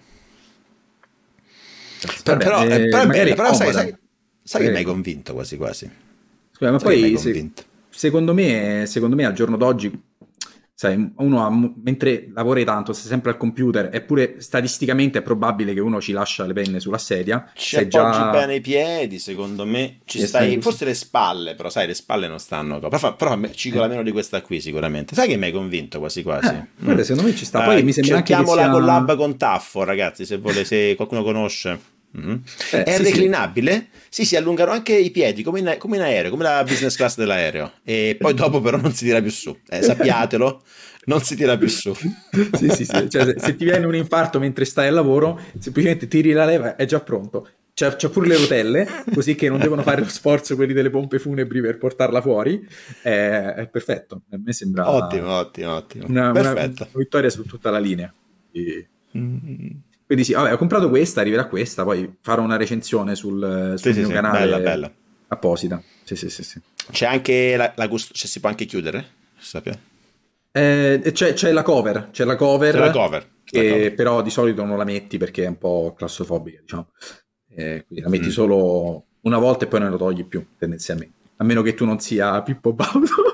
Vabbè, Però, però, eh, è, però è magari bella, però sai, comoda. sai, sai che Magari mi hai com- convinto quasi quasi. Scusa, ma Sai che mi hai poi se- convinto. secondo me, secondo me al giorno d'oggi, sai, uno ha- mentre lavori tanto, sei sempre al computer, eppure statisticamente è probabile che uno ci lascia le penne sulla sedia. Ci sei appoggi già- bene i piedi, secondo me ci E stai, stai così. forse le spalle, però sai, le spalle non stanno. Però, fa- però me- ci cola meno di questa qui sicuramente. Sai che mi hai convinto quasi quasi. Eh, guarda, secondo me ci sta. Eh, Poi mi sembra anche che cerchiamo la sia- collab con Taffo, ragazzi, se, vuole, se qualcuno conosce. Mhm. Eh, È sì, reclinabile? Sì, si allungano anche i piedi, come in, come in aereo, come la business class dell'aereo. E poi dopo però non si tira più su. Eh, sappiatelo, non si tira più su. sì, sì, sì. Cioè, se, se ti viene un infarto mentre stai al lavoro, semplicemente tiri la leva, è già pronto. C'è, c'è pure le rotelle, così che non devono fare lo sforzo quelli delle pompe funebri per portarla fuori. È, è perfetto. A me sembra Ottimo, ottimo, ottimo. una, una- Perfetto. una vittoria su tutta la linea. E- Mm. Quindi sì, vabbè, ho comprato questa, arriverà questa, poi farò una recensione sul, sul Sì, sì, mio sì, canale bella, bella. apposita. Sì, sì, sì, sì. C'è anche la, la gust- cioè si può anche chiudere? Sapete? Eh, c'è, c'è la cover, c'è la cover, C'è la cover. che La cover. però di solito non la metti perché è un po' classofobica, diciamo. Eh, quindi la metti Mm. solo una volta e poi non la togli più, tendenzialmente. A meno che tu non sia Pippo Baudo.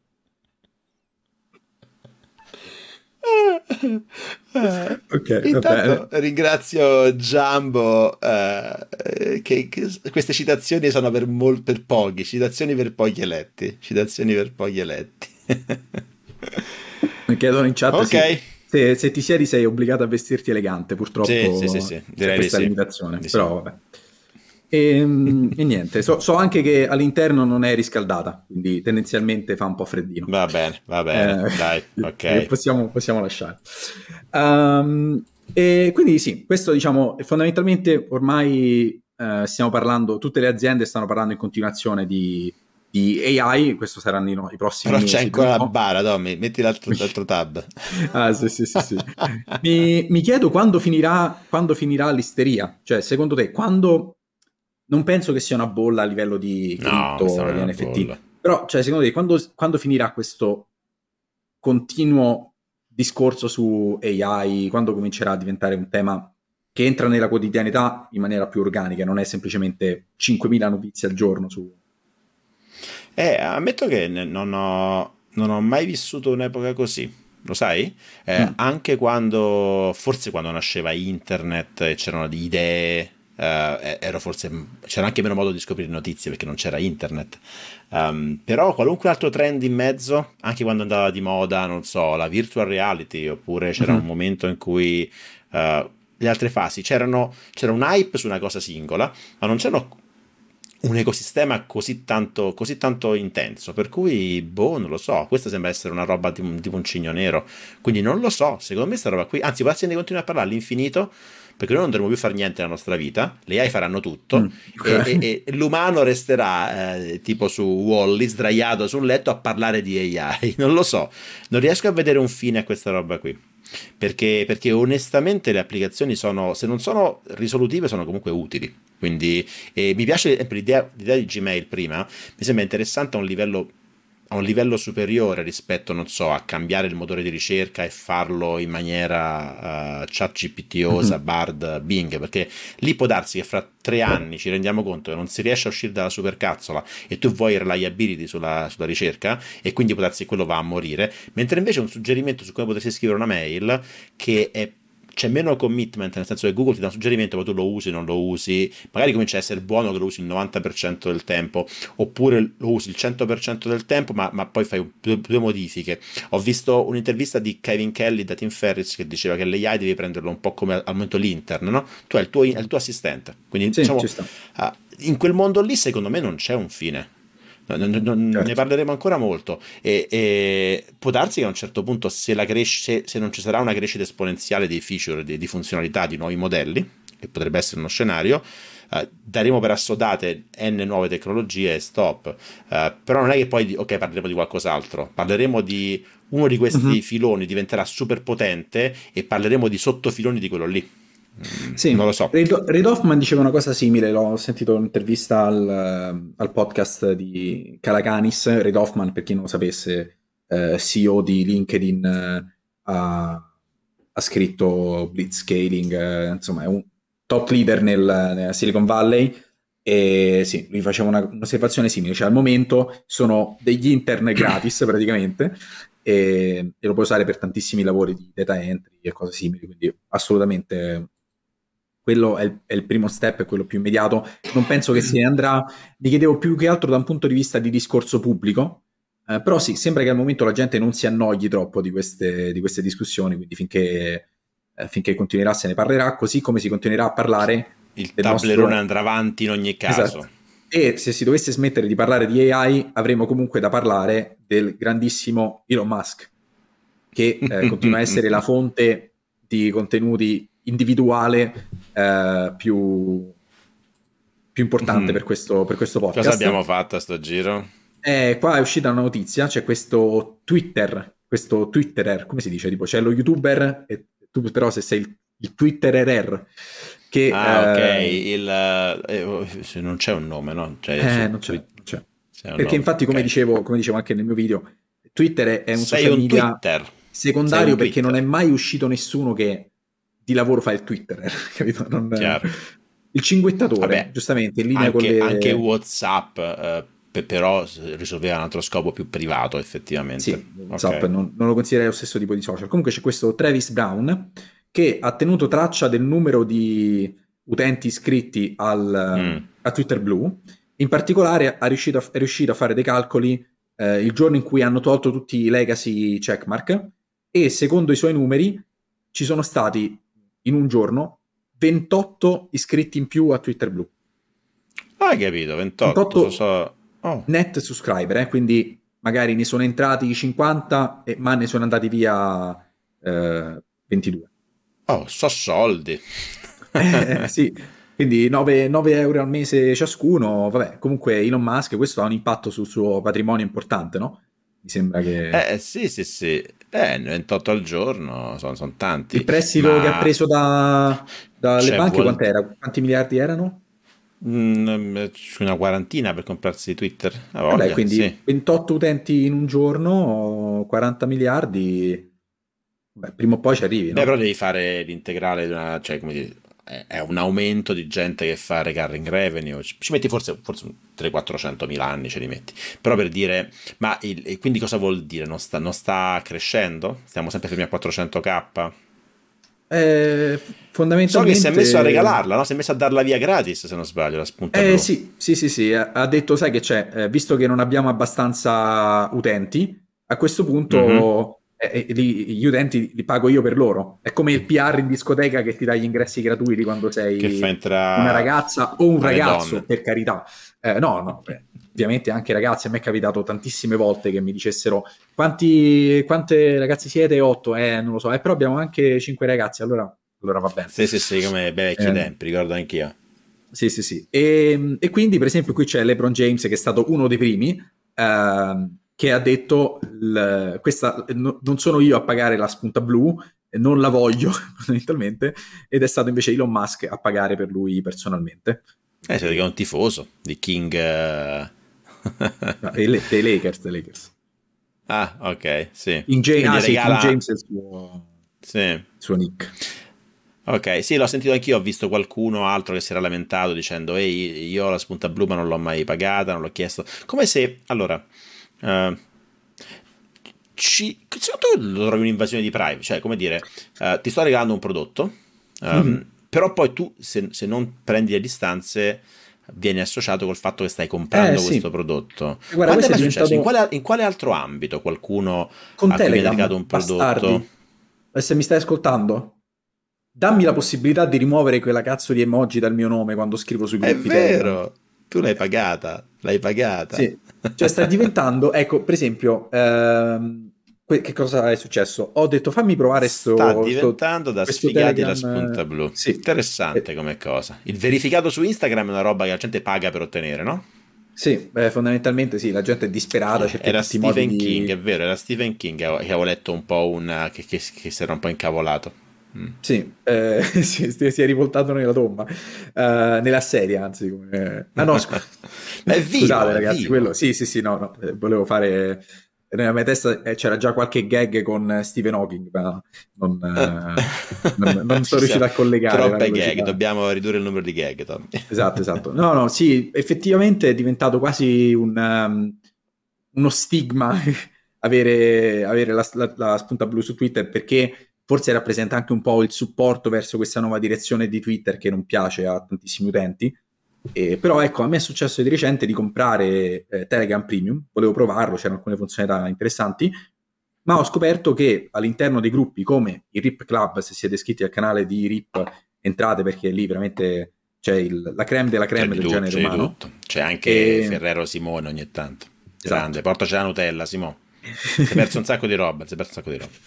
Ok, Intanto vabbè. ringrazio Giambo eh, eh, che, che queste citazioni sono per, mol- per pochi, citazioni per pochi eletti, citazioni per pochi eletti. Mi chiedono in chat Ok. sì. se, se ti siedi sei obbligato a vestirti elegante, purtroppo Sì, sì, sì, sì, c'è direi di questa sì. limitazione, Di sì. però vabbè. E, e niente, so, so anche che all'interno non è riscaldata, quindi tendenzialmente fa un po' freddino. Va bene, va bene, Eh, dai, che ok. possiamo, possiamo lasciare. Ehm, E quindi sì, questo diciamo fondamentalmente ormai eh, stiamo parlando, tutte le aziende stanno parlando in continuazione di, di A I, questo saranno i, no- i prossimi Però c'è mesi. ancora la No? bara, Tommy, metti l'altro, l'altro tab. Ah, sì, sì, sì, sì. Mi, mi chiedo quando finirà, quando finirà l'isteria. Cioè, secondo te, quando... Non penso che sia una bolla a livello di No, questa cripto, non è di una N F T, bolla. però, cioè, secondo te, quando, quando finirà questo continuo discorso su A I, quando comincerà a diventare un tema che entra nella quotidianità in maniera più organica, non è semplicemente cinquemila notizie al giorno su... Eh, ammetto che ne- non ho, non ho mai vissuto un'epoca così, lo sai? Eh, Mm. anche quando, forse quando nasceva internet e c'erano di idee, eh, ero forse, c'era anche meno modo di scoprire notizie perché non c'era internet. Um, però qualunque altro trend in mezzo, anche quando andava di moda, non so, la virtual reality, oppure c'era un Mhm. momento in cui eh, le altre fasi, c'erano, c'era un hype su una cosa singola, ma non c'erano un ecosistema così tanto, così tanto intenso, per cui, boh, non lo so, questa sembra essere una roba tipo un, tipo un cigno nero, quindi non lo so, secondo me sta roba qui, anzi, la aziende continua a parlare all'infinito, perché noi non dovremo più fare niente nella nostra vita, le A I faranno tutto, Mm. e, Ok. e- e l'umano resterà, eh, tipo su Wall-E, sdraiato sul letto a parlare di A I, non lo so, non riesco a vedere un fine a questa roba qui. Perché, perché onestamente le applicazioni sono, se non sono risolutive, sono comunque utili. Quindi e mi piace per l'idea, l'idea di Gmail prima, mi sembra interessante a un livello, a un livello superiore rispetto, non so, a cambiare il motore di ricerca e farlo in maniera uh, ChatGPT-osa, Mhm. Bard, Bing, perché lì può darsi che fra tre anni ci rendiamo conto che non si riesce a uscire dalla supercazzola e tu vuoi reliability sulla, sulla ricerca e quindi può darsi che quello va a morire, mentre invece un suggerimento su come potresti scrivere una mail che è c'è meno commitment, nel senso che Google ti dà un suggerimento, ma tu lo usi, non lo usi, magari comincia a essere buono che lo usi il novanta per cento del tempo, oppure lo usi il cento per cento del tempo, ma, ma poi fai due, due modifiche. Ho visto un'intervista di Kevin Kelly da Tim Ferriss che diceva che l'A I devi prenderlo un po' come al momento l'intern, no? Tu hai il tuo, è il tuo assistente, quindi Sì, diciamo, ci sta. uh, in quel mondo lì secondo me non c'è un fine. No, non- non- ne Certo. parleremo ancora molto e, e può darsi che a un certo punto se, la cresce, se, se non ci sarà una crescita esponenziale dei feature, di, di funzionalità, di nuovi modelli, che potrebbe essere uno scenario, eh, daremo per assodate n nuove tecnologie e stop. Eh, però non è che poi, ok, parleremo di qualcos'altro, parleremo di uno di questi Mhm. filoni diventerà super potente e parleremo di sottofiloni di quello lì. Mm, non lo Sì, so. Reid, Reid Hoffman diceva una cosa simile, l'ho sentito in un'intervista al, al podcast di Calacanis. Reid Hoffman, per chi non lo sapesse, eh, C E O di LinkedIn, eh, ha, ha scritto Blitzscaling, eh, insomma è un top leader nel, nella Silicon Valley e sì, lui faceva una- un'osservazione simile, cioè al momento sono degli intern gratis praticamente e, e lo puoi usare per tantissimi lavori di data entry e cose simili, quindi assolutamente quello è il, è il primo step, è quello più immediato. Non penso che se ne andrà. Mi chiedevo più che altro da un punto di vista di discorso pubblico, eh, però sì, sembra che al momento la gente non si annogli troppo di queste, di queste discussioni, quindi finché, eh, finché continuerà se ne parlerà, così come si continuerà a parlare Il del tablerone nostro... andrà avanti in ogni caso. Esatto. E se si dovesse smettere di parlare di A I, avremo comunque da parlare del grandissimo Elon Musk, che eh, continua a essere la fonte di contenuti individuale eh, più, più importante per questo, per questo Cosa abbiamo podcast. fatto a sto giro? E qua è uscita una notizia, c'è questo Twitter, questo Twitterer, come si dice? Tipo, c'è lo YouTuber, e tu però se sei il, il Twitterer, che Ah, ok, eh, il, eh, oh, se non c'è un nome, no? Cioè, eh, su non c'è, Twitter non c'è. c'è un Perché nome, infatti, come ok. dicevo, come dicevo anche nel mio video, Twitter è, è un Sei social un media Twitter, sei secondario un perché non è Twitter, mai uscito nessuno che di lavoro fa il Twitter, capito? Non- chiaro. il cinguettatore, Vabbè, giustamente, in linea con anche, anche le... WhatsApp, eh, pe- però risolveva un altro scopo più privato, effettivamente. Sì, WhatsApp Ok. non, non lo considererei lo stesso tipo di social. Comunque c'è questo Travis Brown che ha tenuto traccia del numero di utenti iscritti al, Mm. a Twitter Blue. In particolare ha riuscito a- è riuscito a fare dei calcoli eh, il giorno in cui hanno tolto tutti i legacy checkmark e secondo i suoi numeri ci sono stati in un giorno ventotto iscritti in più a Twitter Blue. Hai capito, ventotto, so, ventotto so- oh. net subscriber, eh, quindi magari ne sono entrati cinquanta, e- ma ne sono andati via eh, ventidue. Oh, so soldi. Eh, sì, quindi nove, nove euro al mese ciascuno, vabbè, comunque Elon Musk, questo ha un impatto sul suo patrimonio importante, no? Mi sembra che Eh sì, sì, sì. Eh, ventotto al giorno sono, sono il tanti, prestito che ha ma preso da, dalle cioè banche vuol quant'era? Quanti miliardi erano? mm, una quarantina per comprarsi Twitter, a Vabbè, voglia, quindi sì. ventotto utenti in un giorno, quaranta miliardi, beh, prima o poi ci arrivi, Beh, però no? devi fare l'integrale di una, cioè, come dire, è è un aumento di gente che fa recurring revenue, ci ci metti forse, forse trecento quattrocento mila anni, ce li metti. Però per dire, ma il- e quindi cosa vuol dire? Non sta, non sta crescendo? Stiamo sempre fermi a quattrocento k? Eh, So che si è messo a fondamentalmente... regalarla, no? Si è messo a darla via gratis, se non sbaglio, la spunta Eh blu. sì, sì, sì, sì, ha ha detto, sai che c'è, eh, visto che non abbiamo abbastanza utenti, a questo Mhm. punto eh, eh, li- gli utenti li pago io per loro. È come il P R in discoteca che ti dà gli ingressi gratuiti quando Che fa sei una entrare ragazza o un alle ragazzo, donne. per carità. Eh, no, no, beh, ovviamente anche ragazzi, a me è capitato tantissime volte che mi dicessero quanti, quante ragazzi siete? Otto, eh, non lo so, eh, però abbiamo anche cinque ragazzi, allora, allora va bene. Sì, sì, sì, come bei vecchi Eh, tempi, ricordo anch'io. sì, sì, sì. E, e quindi, per esempio, qui c'è LeBron James, che è stato uno dei primi, ehm, che ha detto: il- questa, no- non sono io a pagare la spunta blu, non la voglio, fondamentalmente, ed è stato invece Elon Musk a pagare per lui personalmente. Eh, sei E, un tifoso di King. eh. no, e le- dei Lakers, dei Lakers. Ah, ok, sì. King Ja- Quindi ah, sì, King regala. James è il suo, Sì. il suo nick. Ok, sì, l'ho sentito anch'io, ho visto qualcuno altro che si era lamentato dicendo ehi, io la spunta blu ma non l'ho mai pagata, non l'ho chiesto. Come se, allora, eh, ci, secondo te lo trovi un'invasione di privacy? Cioè, come dire, eh, ti sto regalando un prodotto, ehm, Mhm. però poi tu, se, se non prendi le distanze, vieni associato col fatto che stai Eh comprando questo sì, prodotto. guarda, Quando è questo è mai successo? In diventato quale, in quale altro ambito qualcuno con a cui viene regalato Telegram, un prodotto? bastardi. E se mi stai ascoltando? Dammi la possibilità di rimuovere quella cazzo di emoji dal mio nome quando scrivo sui È gruppi Telegram. vero, tu l'hai pagata, l'hai pagata. Sì, cioè sta diventando, ecco, per esempio, ehm, que- che cosa è successo? Ho detto fammi provare Sta sto, sto- diventando da questo sfigati la Telegram. spunta eh, blu. sì, Interessante Eh, come cosa. Il verificato su Instagram è una roba che la gente paga per ottenere, no? sì, eh, fondamentalmente sì, la gente è disperata, cerca in Era tutti i modi Stephen King, è di... vero, era Stephen King che avevo che avevo letto un po' un... che, che, che si era un po' incavolato. Mm. Sì, eh, si, si- si è rivoltato nella tomba, eh, nella serie, anzi. Come... Ah no, scu- Ma è vivo, scusate è ragazzi, quello... vivo. Sì, sì, sì, no, no, eh, volevo fare... Nella mia testa eh, c'era già qualche gag con Stephen Hawking, ma non, eh, non, non Ci sono siamo. riuscito a collegare la Troppe gag, velocità. dobbiamo ridurre il numero di gag, Tommy. Esatto, esatto. No, no, sì, effettivamente è diventato quasi un, um, uno stigma avere, avere la, la- la spunta blu su Twitter, perché forse rappresenta anche un po' il supporto verso questa nuova direzione di Twitter che non piace a tantissimi utenti. E, però ecco, a me è successo di recente di comprare eh, Telegram Premium, volevo provarlo, c'erano alcune funzionalità interessanti, ma ho scoperto che all'interno dei gruppi come il R I P Club, se siete iscritti al canale di R I P, entrate perché lì veramente c'è il- la creme della C'è creme di del tutto, genere c'è di umano. tutto. C'è anche E... Ferrero Simone ogni tanto. Esatto. Grande, portaci la Nutella, Simo. Si è perso un sacco di roba, si è perso un sacco di roba.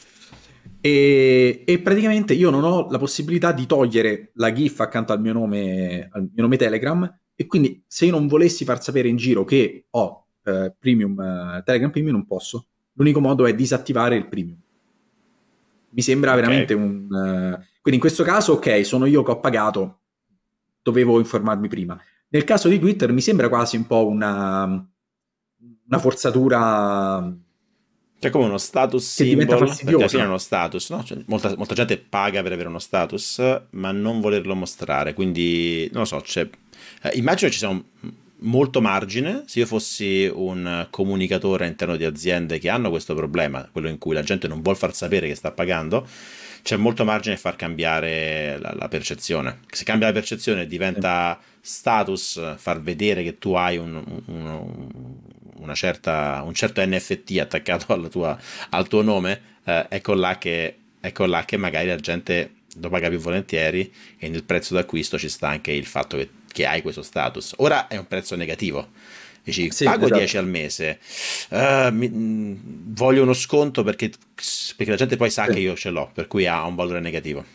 E, e praticamente io non ho la possibilità di togliere la GIF accanto al mio nome, al mio nome Telegram, e quindi se io non volessi far sapere in giro che ho eh, premium, eh, Telegram Premium, non posso. L'unico modo è disattivare il premium. Mi sembra Ok. veramente un... eh, quindi in questo caso, ok, sono io che ho pagato, dovevo informarmi prima. Nel caso di Twitter mi sembra quasi un po' una, una forzatura C'è come uno status che diventa symbol, perché alla fine è fastidiosa. uno status, no? Cioè, molta, molta gente paga per avere uno status, ma non volerlo mostrare. Quindi, non lo so, c'è, eh, immagino ci sia un, molto margine. Se io fossi un comunicatore all'interno di aziende che hanno questo problema, quello in cui la gente non vuol far sapere che sta pagando, c'è molto margine a far cambiare la, la percezione. Se cambia la percezione diventa status, far vedere che tu hai un, un, una certa, un certo N F T attaccato alla tua, al tuo nome, eh, ecco là che, ecco là che magari la gente lo paga più volentieri e nel prezzo d'acquisto ci sta anche il fatto che, che hai questo status. Ora è un prezzo negativo. Dici, Sì, pago esatto. dieci al mese, uh, mi, mh, voglio uno sconto perché, perché la gente poi sa Sì. che io ce l'ho, per cui ha un valore negativo.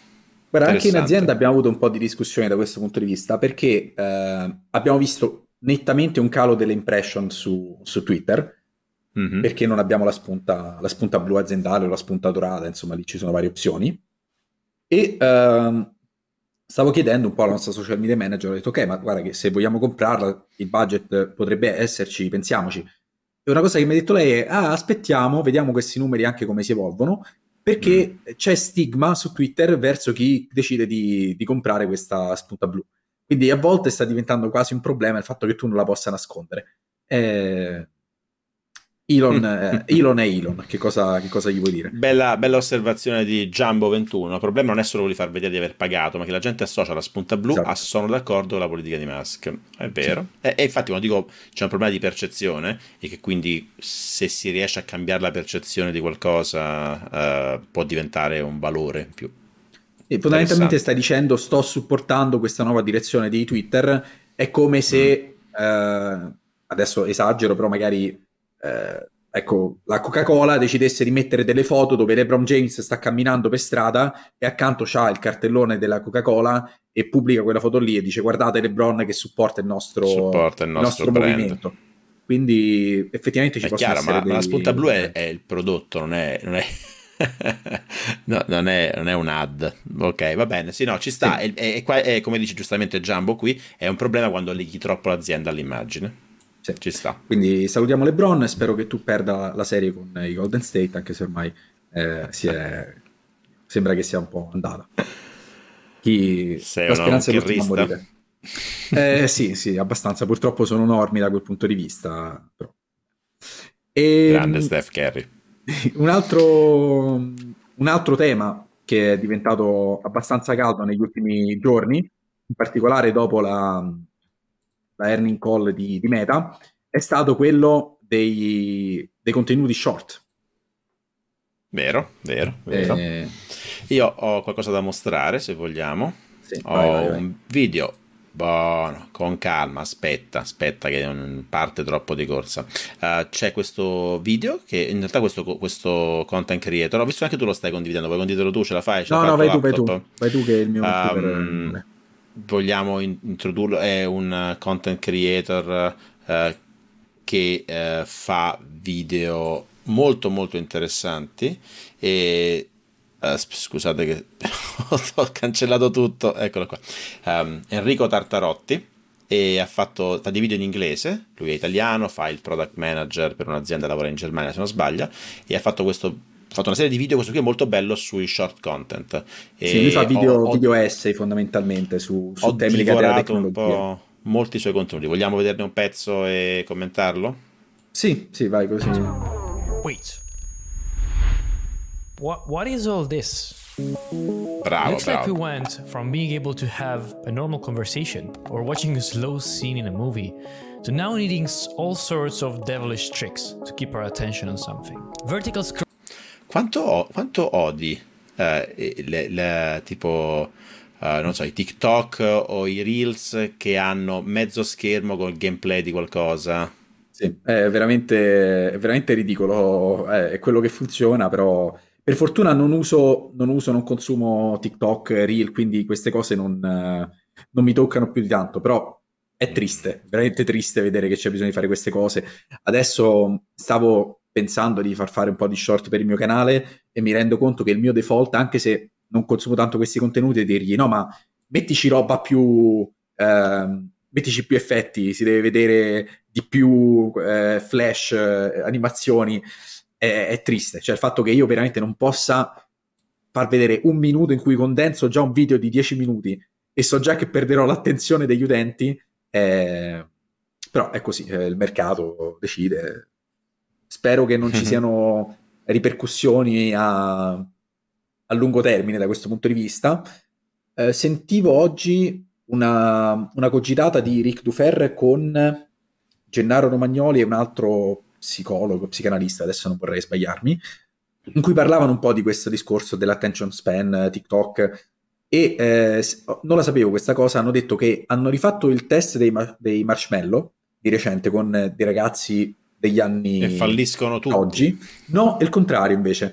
Guarda, anche in Interessante. azienda abbiamo avuto un po' di discussioni da questo punto di vista, perché eh, abbiamo visto nettamente un calo delle impression su, su Twitter, Mhm. perché non abbiamo la spunta, la spunta blu aziendale o la spunta dorata, insomma lì ci sono varie opzioni. E ehm, stavo chiedendo un po' alla nostra social media manager, ho detto ok, ma guarda che se vogliamo comprarla il budget potrebbe esserci, pensiamoci. E una cosa che mi ha detto lei è, ah, aspettiamo, vediamo questi numeri anche come si evolvono, perché c'è stigma su Twitter verso chi decide di, di comprare questa spunta blu. Quindi a volte sta diventando quasi un problema il fatto che tu non la possa nascondere. Eh, Elon, eh, Elon è Elon, che cosa, che cosa gli vuoi dire? Bella, bella osservazione di Jumbo ventuno. Il problema non è solo quello di far vedere di aver pagato, ma che la gente associa la spunta blu Esatto. a sono d'accordo con la politica di Musk. È vero. E, e infatti, quando dico c'è un problema di percezione, e che quindi se si riesce a cambiare la percezione di qualcosa, eh, può diventare un valore in più. E fondamentalmente Interessante. stai dicendo sto supportando questa nuova direzione di Twitter, è come se, eh, adesso esagero, però magari eh, ecco, la Coca-Cola decidesse di mettere delle foto dove LeBron James sta camminando per strada e accanto c'ha il cartellone della Coca-Cola e pubblica quella foto lì e dice guardate LeBron che supporta il nostro, Supporta il il nostro nostro brand. movimento. Quindi effettivamente ci È possono chiaro, essere ma, ma la dei- spunta blu è, è il prodotto, non è, non è, no, non è, non è un ad. Ok, va bene, sì, no, ci sta. Sì. E, e- e qua è, come dice giustamente Jumbo qui, è un problema quando leghi troppo l'azienda all'immagine. Sì. Ci sta. Quindi salutiamo LeBron, spero che tu perda la serie con i Golden State, anche se ormai eh, si è... sembra che sia un po' andata. Chi... Sei La una- speranza un è l'ultima a chirrista? morire. Eh, sì, sì, abbastanza. Purtroppo sono normi da quel punto di vista. Però. E, Grande Steph Curry. un altro, un altro tema che è diventato abbastanza caldo negli ultimi giorni, in particolare dopo la, la earning call di, di Meta, è stato quello dei, dei contenuti short. Vero, vero, vero. Eh, Io ho qualcosa da mostrare, se vogliamo. sì, Ho vai, vai, vai. un video. Buono, con calma, aspetta, aspetta che non parte troppo di corsa. Uh, c'è questo video che in realtà questo, questo content creator, ho visto anche tu lo stai condividendo, vuoi condividerlo tu, ce la fai? Ce No, la no, fai vai al tu, vai tuo tu. laptop? Vai tu che è il mio Um, super nome. vogliamo in- introdurlo, è un content creator uh, che uh, fa video molto molto interessanti e uh, sp- scusate che ho cancellato tutto, eccolo qua. Um, Enrico Tartarotti, e ha fatto fa dei video in inglese, lui è italiano, fa il product manager per un'azienda, lavora in Germania se non sbaglio, e ha fatto questo ha fatto una serie di video, questo qui è molto bello, sui short content. E Sì, lui fa video, ho, ho, video essay fondamentalmente su, su ho temi legati alla divorato un tecnologia. po' molti suoi contenuti. Vogliamo vederne un pezzo e commentarlo? Sì, sì, vai così. Wait. What what is all this? Bravo, Looks like we bravo. went from being able to have a normal conversation or watching a slow scene in a movie to now needing s- all sorts of devilish tricks to keep our attention on something. Vertical scroll. Quanto, o- quanto odi eh, le, le- tipo eh, non so, i TikTok o i Reels che hanno mezzo schermo con il gameplay di qualcosa? Sì, è veramente, è veramente ridicolo, è, è quello che funziona, però per fortuna non uso, non uso, non consumo TikTok, Reel, quindi queste cose non, eh, non mi toccano più di tanto, però è triste, veramente triste vedere che c'è bisogno di fare queste cose. Adesso stavo pensando di far fare un po' di short per il mio canale e mi rendo conto che il mio default, anche se non consumo tanto questi contenuti, è dirgli no, ma mettici roba più... ehm, mettici più effetti, si deve vedere di più eh, flash, eh, animazioni, è, è triste. Cioè il fatto che io veramente non possa far vedere un minuto in cui condenso già un video di dieci minuti e so già che perderò l'attenzione degli utenti, eh, però è così, eh, il mercato decide. Spero che non ci siano ripercussioni a, a lungo termine da questo punto di vista. Eh, sentivo oggi una, una cogitata di Ric Dufer con Gennaro Romagnoli e un altro psicologo, psicanalista, adesso non vorrei sbagliarmi, in cui parlavano un po' di questo discorso dell'attention span, TikTok, e eh, non la sapevo questa cosa, hanno detto che hanno rifatto il test dei, dei marshmallow di recente con dei ragazzi degli anni E falliscono tutti. oggi. No, è il contrario invece.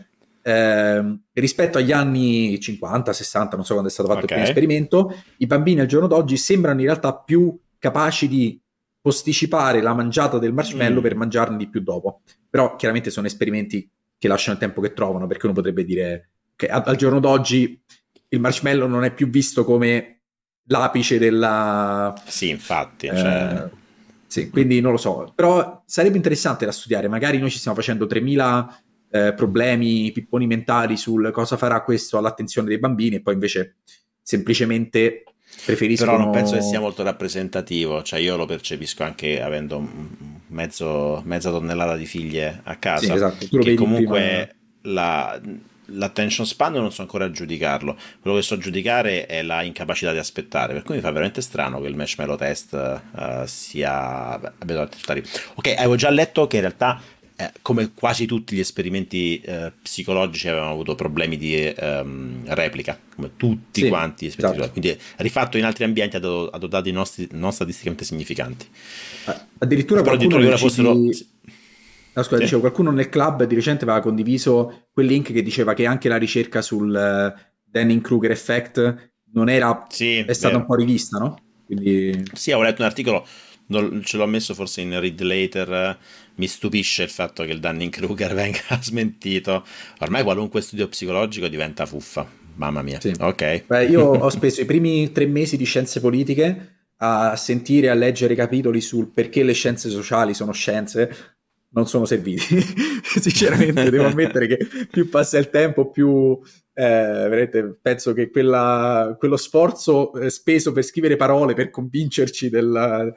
ehm, rispetto agli anni cinquanta, sessanta, non so quando è stato fatto Ok. il primo esperimento, i bambini al giorno d'oggi sembrano in realtà più capaci di posticipare la mangiata del marshmallow Mm. per mangiarne di più dopo. Però chiaramente sono esperimenti che lasciano il tempo che trovano, perché uno potrebbe dire che a- al giorno d'oggi il marshmallow non è più visto come l'apice della... Sì, infatti, eh, cioè... sì, quindi non lo so, però sarebbe interessante da studiare. Magari noi ci stiamo facendo tremila eh, problemi, pipponi mentali sul cosa farà questo all'attenzione dei bambini, e poi invece semplicemente preferiscono... Però non penso che sia molto rappresentativo, cioè io lo percepisco anche avendo un- mezzo, mezza tonnellata di figlie a casa, Sì, esatto, tu lo che vedi comunque la, l'attention span non so ancora giudicarlo, quello che so giudicare è la incapacità di aspettare, per cui mi fa veramente strano che il marshmallow test eh, sia abbia dato risultati. Ok, avevo già letto che in realtà eh, come quasi tutti gli esperimenti eh, psicologici avevano avuto problemi di ehm, replica, come tutti Sì, quanti gli esperimenti esatto. psicologici. Quindi rifatto in altri ambienti ha dato, ha dato dati nostri, non statisticamente significanti. Addirittura Però qualcuno addirittura che nel ora C fossero... D... No, scusa, Sì. dicevo, qualcuno nel club di recente aveva condiviso quel link che diceva che anche la ricerca sul uh, Dunning-Kruger effect non era, Sì, è stata vero. un po' rivista, no? Quindi... Sì, ho letto un articolo, non- ce l'ho messo forse in read later, eh, mi stupisce il fatto che il Dunning-Kruger venga smentito. Ormai qualunque studio psicologico diventa fuffa, mamma mia. Sì. Ok. Beh, io ho speso i primi tre mesi di scienze politiche a sentire e a leggere capitoli sul perché le scienze sociali sono scienze, non sono serviti. Sinceramente, devo ammettere che più passa il tempo, più eh, veramente penso che quella- quello sforzo eh, speso per scrivere parole per convincerci della,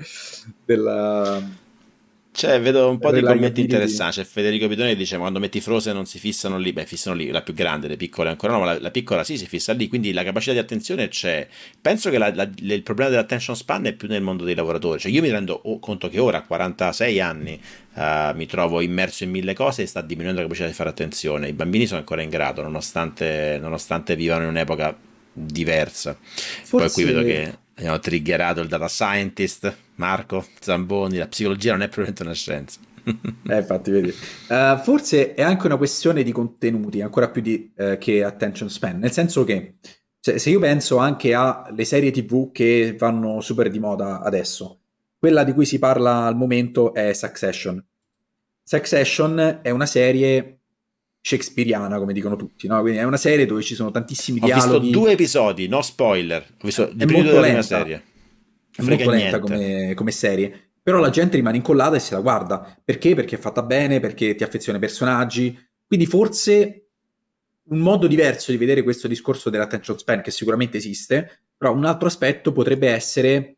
della Cioè, vedo un po' di commenti reliability. interessanti. C'è Federico Pitone che dice: quando metti Frozen non si fissano lì. Beh, fissano lì, la più grande, le piccole ancora no, ma la, la piccola sì si fissa lì. Quindi la capacità di attenzione c'è. Penso che la- la- le- il problema dell'attention span è più nel mondo dei lavoratori. Cioè, io mi rendo o- conto che ora, a quarantasei anni, eh, mi trovo immerso in mille cose e sta diminuendo la capacità di fare attenzione. I bambini sono ancora in grado, nonostante, nonostante vivano in un'epoca diversa. Poi qui vedo Forse... che abbiamo triggerato il data scientist, Marco Zamboni. La psicologia non è probabilmente una scienza. Eh, infatti, vedi. Eh, forse è anche una questione di contenuti, ancora più di, eh, che attention span, nel senso che se, se io penso anche alle serie tivù che vanno super di moda adesso, quella di cui si parla al momento è Succession. Succession è una serie shakespeariana, come dicono tutti, no? Quindi è una serie dove ci sono tantissimi Ho visto dialoghi. due episodi, no spoiler. Ho visto È i primi due molto della prima lenta. serie. È Frega molto lenta niente. come, come serie, però la gente rimane incollata e se la guarda. Perché? Perché è fatta bene, perché ti affeziona ai personaggi. Quindi forse un modo diverso di vedere questo discorso dell'attention span, che sicuramente esiste, però un altro aspetto potrebbe essere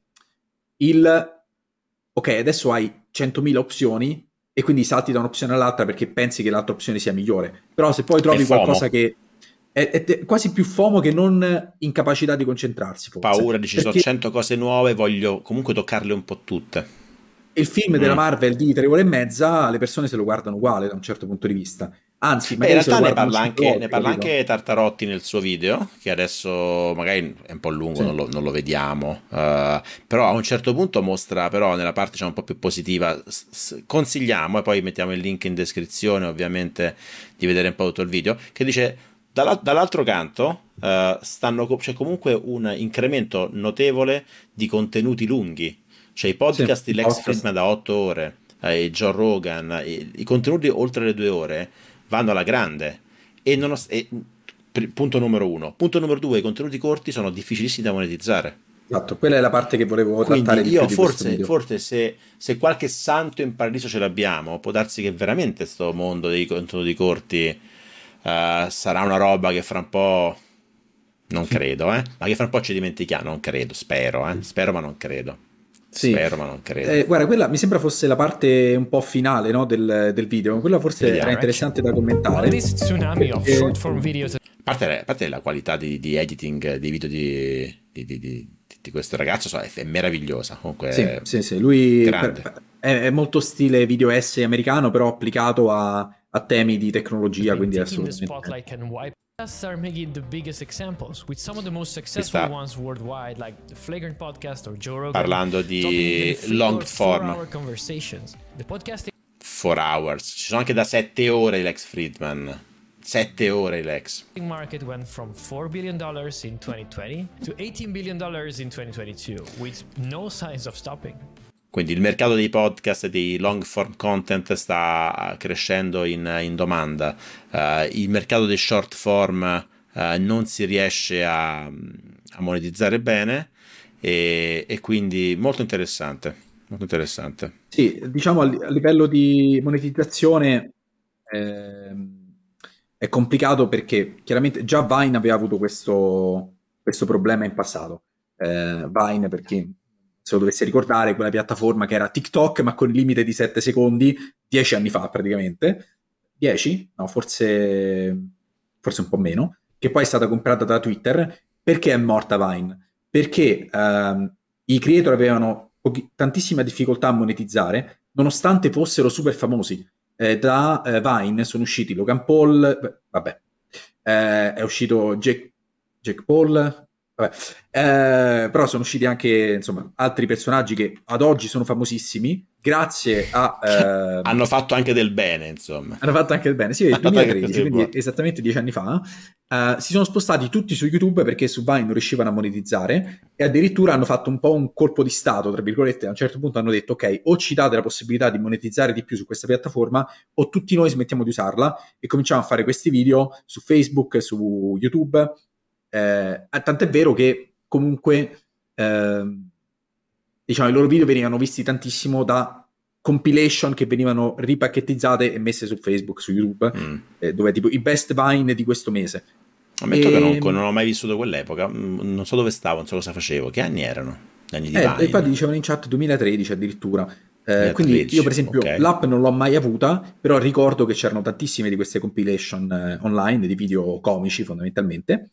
il ok, adesso hai centomila opzioni e quindi salti da un'opzione all'altra perché pensi che l'altra opzione sia migliore. Però se poi trovi È FOMO. qualcosa che è, è te- quasi più FOMO che non incapacità di concentrarsi, forse. Paura, dici sono Perché cento cose nuove, voglio comunque toccarle un po' tutte. il film della Mm. Marvel di tre ore e mezza, le persone se lo guardano uguale da un certo punto di vista. Anzi, Beh, in magari se lo realtà ne guardano parla, cinque anche, volte, ne parla capito? anche Tartarotti nel suo video, che adesso magari è un po' lungo, Sì. non, lo, non lo vediamo, eh, però a un certo punto mostra, però nella parte diciamo, un po' più positiva, s- s- consigliamo, e poi mettiamo il link in descrizione ovviamente, di vedere un po' tutto il video, che dice, dalla- dall'altro canto, eh, stanno, co- c'è comunque un incremento notevole di contenuti lunghi, cioè i podcast Sì, di Lex podcast. Fridman da otto ore, eh, Joe Rogan, i, i contenuti oltre le due ore vanno alla grande e, non ho- e- pr- punto numero uno. Punto numero due, i contenuti corti sono difficilissimi da monetizzare. Esatto, quella è la parte che volevo Quindi trattare di io più di questo forse, video. forse se, se qualche santo in paradiso ce l'abbiamo, può darsi che veramente sto mondo dei contenuti corti eh, sarà una roba che fra un po', non credo, eh, ma che fra un po' ci dimentichiamo, non credo, spero, eh, spero ma non credo. Sì. Spero ma non credo. Eh, guarda, quella mi sembra fosse la parte un po' finale, no, del, del video. Quella forse Vediamo. era interessante da commentare. While this tsunami of perché- short form videos A parte, a parte la qualità di, di editing dei video di, di, di, di, di questo ragazzo so, è, è meravigliosa. Comunque, Sì, sì, sì, lui grande. per- è, è molto stile video essay americano, però applicato a, a temi di tecnologia, been quindi è taking the assolutamente... spotlight and wipe. Podcasts are making the biggest examples, with some of the most successful sta- ones worldwide, like the Flagrant Podcast or Joe Rogan. Parlando di topping even three long or form. four-hour conversations. The podcasting four hours. Ci sono anche da sette ore di Lex Fridman. sette ore Lex. The market went from four billion dollars in twenty twenty to eighteen billion dollars in twenty twenty-two, with no signs of stopping. Quindi il mercato dei podcast e dei long form content sta crescendo in, in domanda. Uh, il mercato dei short form uh, non si riesce a, a monetizzare bene e, e quindi molto interessante, molto interessante. Sì, diciamo a, a livello di monetizzazione eh, è complicato perché chiaramente già Vine aveva avuto questo, questo problema in passato. Eh, Vine, per chi se lo dovesse ricordare, quella piattaforma che era TikTok ma con il limite di sette secondi, dieci anni fa praticamente, dieci? No, forse, forse un po' meno, che poi è stata comprata da Twitter. Perché è morta Vine? Perché ehm, i creator avevano pochi, tantissima difficoltà a monetizzare, nonostante fossero super famosi. Eh, da eh, Vine sono usciti Logan Paul, beh, vabbè, eh, è uscito Jake, Jake Paul, vabbè. Eh, però sono usciti anche insomma altri personaggi che ad oggi sono famosissimi grazie a eh, hanno fatto anche del bene, insomma hanno fatto anche del bene, sì, nel duemilatredici, quindi esattamente dieci anni fa. Uh, si sono spostati tutti su YouTube perché su Vine non riuscivano a monetizzare e addirittura hanno fatto un po' un colpo di stato, tra virgolette. A un certo punto hanno detto ok, o ci date la possibilità di monetizzare di più su questa piattaforma o tutti noi smettiamo di usarla e cominciamo a fare questi video su Facebook, su YouTube. Eh, tant'è vero che comunque eh, diciamo i loro video venivano visti tantissimo da compilation che venivano ripacchettizzate e messe su Facebook, su YouTube, mm. eh, dove tipo i best Vine di questo mese. Ammetto e... che non, non ho mai vissuto quell'epoca, non so dove stavo, non so cosa facevo. Che anni erano? Gli anni di eh, Vine? E poi dicevano in chat duemilatredici addirittura. Eh, quindi io per esempio okay. l'app non l'ho mai avuta, però ricordo che c'erano tantissime di queste compilation eh, online di video comici fondamentalmente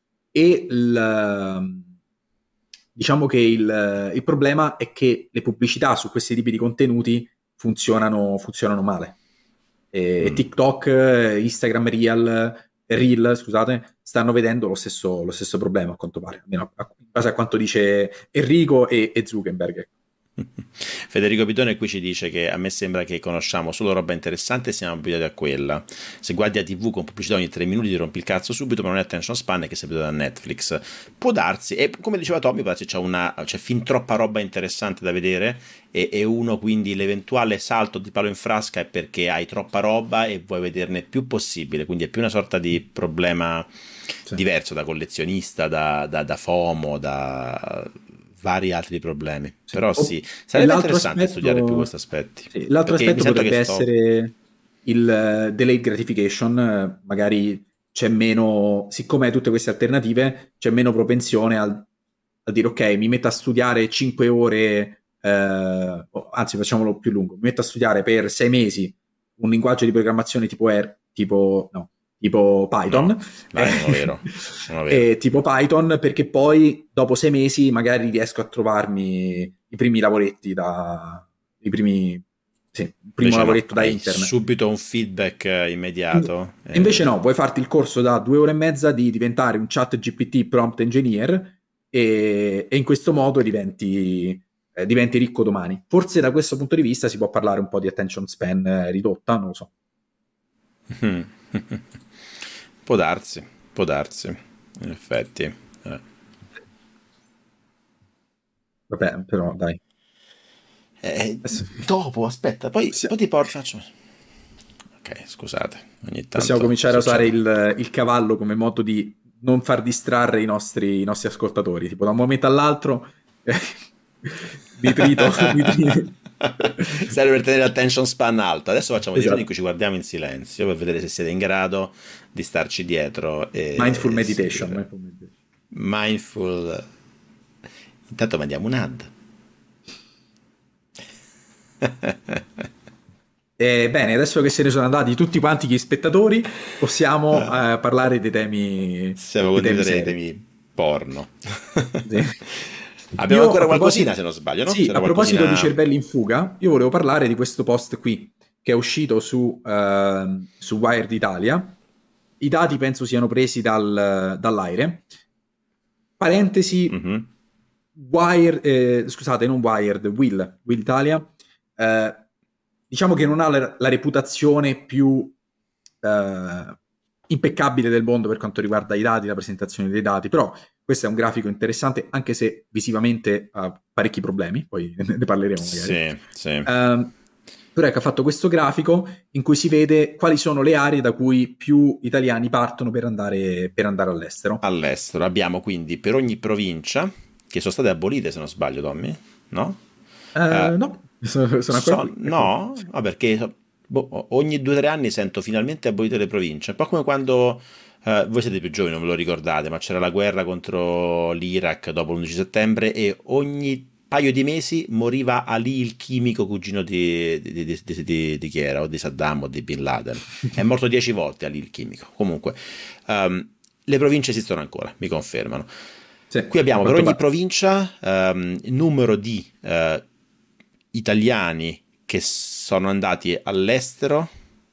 e il, diciamo che il, il problema è che le pubblicità su questi tipi di contenuti funzionano, funzionano male e, mm. e TikTok, Instagram Reel, Reel scusate, stanno vedendo lo stesso, lo stesso problema a quanto pare, almeno in base a quanto dice Enrico e, e Zuckerberg. Federico Pitone qui ci dice che a me sembra che conosciamo solo roba interessante e siamo abituati a quella. Se guardi a tivù con pubblicità ogni tre minuti ti rompi il cazzo subito, ma non è attention span che sei abituato da Netflix. Può darsi, e come diceva Tommy, può darsi c'è, una, c'è fin troppa roba interessante da vedere e, e uno quindi l'eventuale salto di palo in frasca è perché hai troppa roba e vuoi vederne più possibile, quindi è più una sorta di problema sì. diverso da collezionista, da, da, da FOMO, da vari altri problemi, sì. però sì, sarebbe interessante aspetto, studiare più questi aspetti. Sì, l'altro aspetto potrebbe sto... essere il delayed gratification, magari c'è meno, siccome hai tutte queste alternative, c'è meno propensione al, a dire ok, mi metto a studiare cinque ore, eh, anzi facciamolo più lungo, mi metto a studiare per sei mesi un linguaggio di programmazione tipo R, tipo no, tipo Python, no, dai, non è vero. Non è vero. E tipo Python perché poi dopo sei mesi magari riesco a trovarmi i primi lavoretti da i primi sì, il primo invece lavoretto no, da internet, subito un feedback immediato e invece no, puoi farti il corso da due ore e mezza di diventare un chat G P T prompt engineer e, e in questo modo diventi eh, diventi ricco domani. Forse da questo punto di vista si può parlare un po' di attention span eh, ridotta, non lo so. Può darsi, può darsi, in effetti. Eh. Vabbè, però dai. Eh, dopo, aspetta, poi, sì. poi ti porto... Faccio... Ok, scusate. Ogni tanto possiamo cominciare succede. a usare il, il cavallo come modo di non far distrarre i nostri, i nostri ascoltatori. Tipo da un momento all'altro... di trito, di trito. Serve per tenere l'attention span alta. Adesso facciamo dei giorni in cui ci guardiamo in silenzio per vedere se siete in grado di starci dietro e mindful e meditation, sì, mindful meditation mindful intanto mandiamo un ad. E bene, adesso che se ne sono andati tutti quanti gli spettatori possiamo uh, parlare dei temi siamo condividere dei temi porno. Sì. Abbiamo io, ancora qualcosina se non sbaglio, no? Sì, C'era a proposito qualcosina... di cervelli in fuga, io volevo parlare di questo post qui che è uscito su, uh, su Wired Italia. I dati penso siano presi dal, dall'Aire. Parentesi, mm-hmm. Wired, eh, scusate, non Wired, Will, Will Italia, eh, diciamo che non ha la, la reputazione più, eh, impeccabile del mondo per quanto riguarda i dati, la presentazione dei dati, però questo è un grafico interessante, anche se visivamente ha parecchi problemi, poi ne parleremo magari. Sì, sì. Um, però ecco, ha fatto questo grafico in cui si vede quali sono le aree da cui più italiani partono per andare, per andare all'estero. All'estero abbiamo quindi per ogni provincia, che sono state abolite se non sbaglio, Tommy, no? Uh, Uh, no, sono, sono ancora so, qui. no, no, perché boh, ogni due o tre anni sento finalmente abolite le province, un po' come quando uh, voi siete più giovani, non ve lo ricordate, ma c'era la guerra contro l'Iraq dopo l'undici settembre e ogni paio di mesi moriva Ali il chimico, cugino di, di, di, di, di, di chi era, o di Saddam o di Bin Laden. È morto dieci volte Ali il chimico. Comunque um, le province esistono ancora, mi confermano. Sì, qui abbiamo per ogni parte. provincia um, il numero di uh, italiani che sono andati all'estero,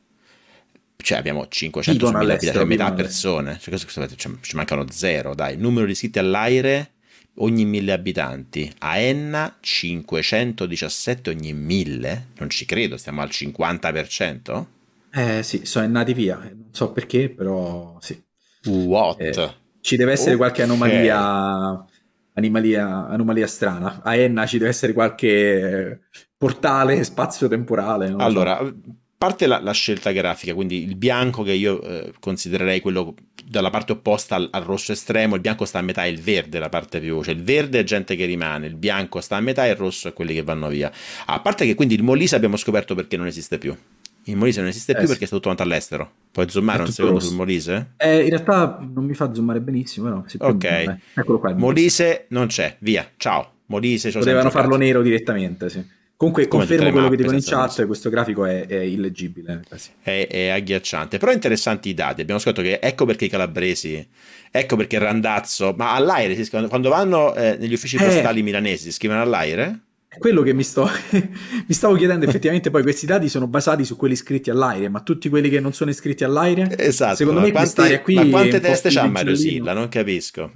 cioè abbiamo cinquecentomila abitanti, cioè metà persone, cioè, cioè, ci mancano zero, dai. Il numero di iscritti all'AIRE ogni mille abitanti, a Enna cinquecentodiciassette ogni mille, non ci credo, stiamo al cinquanta per cento? Eh sì, sono nati via, non so perché, però sì. What? Eh, ci deve essere okay. qualche anomalia, anomalia, anomalia strana. A Enna ci deve essere qualche portale spazio-temporale. Non allora, so. parte la, la scelta grafica, quindi il bianco che io eh, considererei quello dalla parte opposta al, al rosso estremo, il bianco sta a metà e il verde è la parte più, cioè il verde è gente che rimane, il bianco sta a metà e il rosso è quelli che vanno via. A parte che quindi il Molise abbiamo scoperto perché non esiste più. Il Molise non esiste eh più sì. perché è stato tutto all'estero. Puoi zoomare un secondo rosso. sul Molise? Eh, in realtà non mi fa zoomare benissimo, però si ok. Più, eccolo qua. Molise non c'è, via, ciao. Molise potevano farlo nero direttamente, sì. Comunque Come confermo quello che dicono in chat, senso. questo grafico è, è illeggibile. È, è agghiacciante, però interessanti i dati. Abbiamo scoperto che ecco perché i calabresi, ecco perché il Randazzo, ma all'Aire si scrivono, quando vanno eh, negli uffici eh, postali milanesi si scrivono all'Aire? È quello che mi, sto, mi stavo chiedendo, effettivamente poi questi dati sono basati su quelli iscritti all'Aire, ma tutti quelli che non sono iscritti all'Aire? Esatto, secondo me quanti, qui ma quante teste c'ha Mario Silla? Non capisco.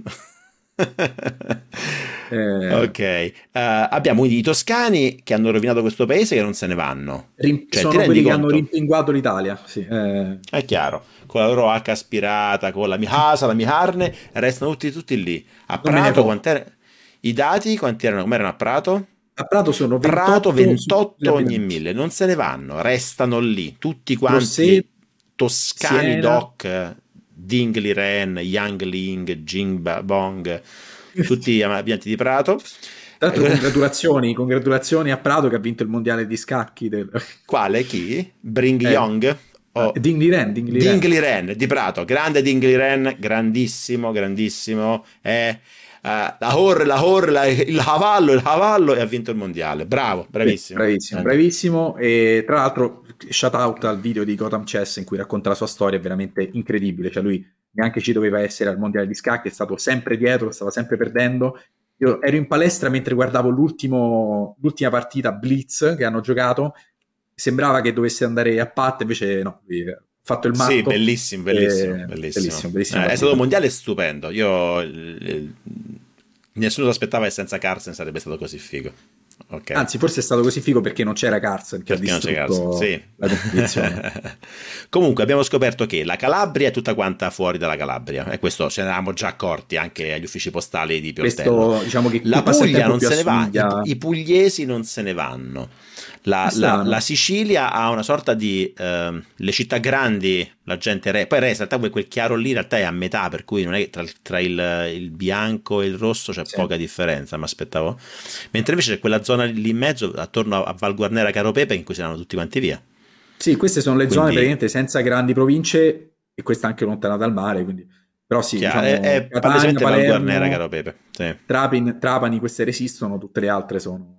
eh, ok, uh, abbiamo quindi i toscani che hanno rovinato questo paese che non se ne vanno. Rim- cioè, sono quelli che hanno rimpinguato l'Italia, sì, eh. È chiaro, con la loro H aspirata, con la mia casa, la mia carne, restano tutti, tutti lì. A Prato, quant'era? I dati quanti erano? Come erano a Prato? A Prato sono ventotto, Prato ventotto ogni mille, non se ne vanno, restano lì, tutti quanti Rosset, toscani Siena. Doc, Dingli Ren, Yang Ling, Jing Bong, tutti abitanti di Prato. Tra l'altro congratulazioni, congratulazioni a Prato che ha vinto il mondiale di scacchi. Del... Quale? Chi? Bring eh. Young? Oh. Dingli Ren, Dingli Ren. Dingli Ren di Prato, grande Dingli Ren, grandissimo, grandissimo, eh. Uh, la horre, la horre, la, il cavallo, il cavallo e ha vinto il mondiale. Bravo, bravissimo. Sì, bravissimo, bravissimo. E tra l'altro, shout out al video di Gotham Chess in cui racconta la sua storia, è veramente incredibile. Cioè, lui neanche ci doveva essere al mondiale di scacchi, è stato sempre dietro, stava sempre perdendo. Io ero in palestra mentre guardavo l'ultimo, l'ultima partita Blitz che hanno giocato. Sembrava che dovesse andare a patte, invece no. Fatto il matto. Sì, bellissimo, bellissimo, e... bellissimo. bellissimo, bellissimo eh, è stato un mondiale stupendo. Io eh, nessuno si aspettava che senza Carlsen sarebbe stato così figo. Okay. Anzi, forse è stato così figo perché non c'era Carlsen che perché ha distrutto non c'è Carlsen, sì. la competizione. Comunque abbiamo scoperto che la Calabria è tutta quanta fuori dalla Calabria e questo ce ne eravamo già accorti anche agli uffici postali di Pioltello. Questo, diciamo che la Puglia non se ne va, i, i pugliesi non se ne vanno. La, la, la Sicilia ha una sorta di uh, le città grandi, la gente re, poi re, in realtà quel chiaro lì in realtà è a metà, per cui non è tra, tra il, il bianco e il rosso c'è sì. poca differenza, mi aspettavo. Mentre invece c'è quella zona lì in mezzo, attorno a Val Guarnera, Caropepe, in cui si vanno tutti quanti via. Sì, queste sono le quindi, zone praticamente senza grandi province e questa anche lontana dal mare, quindi però sì, chiaro, diciamo, è, è Catania, Palermo, Val Guarnera, Caropepe. Sì. Trapani, Trapani, queste resistono, tutte le altre sono.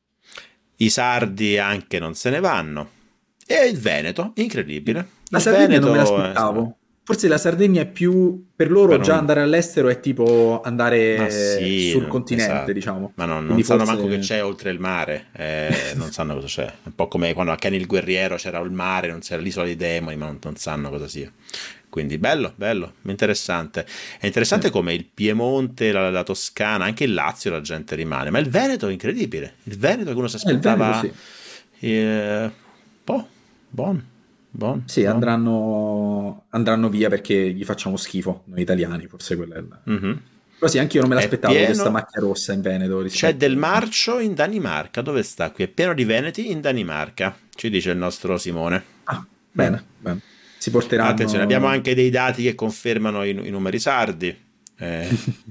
I sardi anche non se ne vanno. E il Veneto, incredibile. La il Sardegna Veneto non me l'aspettavo. È... Forse la Sardegna è più per loro per già non... andare all'estero è tipo andare sì, sul continente, esatto. diciamo. Ma no, non sanno forse... manco che c'è oltre il mare, eh, non sanno cosa c'è. Un po' come quando a Kenny il Guerriero c'era il mare, non c'era l'isola dei demoni, ma non, non sanno cosa sia. Quindi bello, bello, interessante. È interessante sì. come il Piemonte, la, la Toscana, anche il Lazio la gente rimane, ma il Veneto è incredibile. Il Veneto che uno si aspettava... Eh, eh, boh, buon, buon. Sì, buon. andranno andranno, andranno via perché gli facciamo schifo, noi italiani, forse quella è la... Mhm. Però sì, anche io non me È l'aspettavo pieno- questa macchia rossa in Veneto. C'è rispetto- del marcio in Danimarca. Dove sta qui? È pieno di veneti in Danimarca, ci dice il nostro Simone. Ah, bene, bene. Si porteranno... Attenzione, abbiamo anche dei dati che confermano i, i numeri sardi. Eh.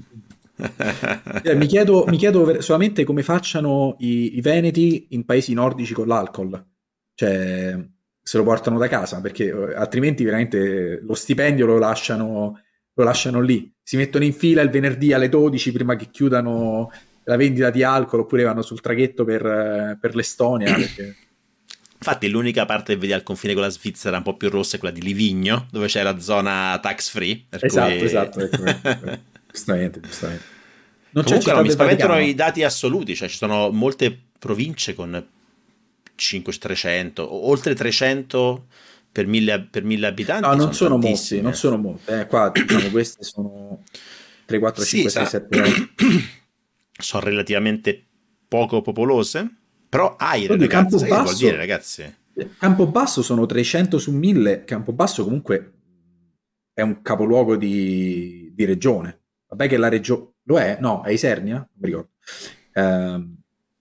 Eh, mi chiedo, mi chiedo ver- solamente come facciano i, i veneti in paesi nordici con l'alcol. Cioè, se lo portano da casa, perché eh, altrimenti veramente lo stipendio lo lasciano, lo lasciano lì. Si mettono in fila il venerdì alle dodici prima che chiudano la vendita di alcol, oppure vanno sul traghetto per, eh, per l'Estonia. Perché... Infatti l'unica parte che vedi al confine con la Svizzera un po' più rossa è quella di Livigno, dove c'è la zona tax free. Per Esatto, cui... esatto. Ecco, ecco. Giustamente, giustamente. Non c'è Comunque città no, mi del spaventano Vaticano. i dati assoluti, cioè ci sono molte province con cinquecento, trecento, o oltre trecento per mille, per mille abitanti. No, non sono molti, tantissime. non sono molti. Eh, qua diciamo queste sono tre, quattro, Sì, cinque, sei, sa- sette, otto. sono relativamente poco popolose, però aire, Oddio, ragazzi, sai che vuol Campobasso- dire, ragazzi? Campobasso sono trecento su mille. Campobasso comunque è un capoluogo di, di regione. Vabbè che la regione... Lo è? No, è Isernia? Non mi ricordo. Ehm,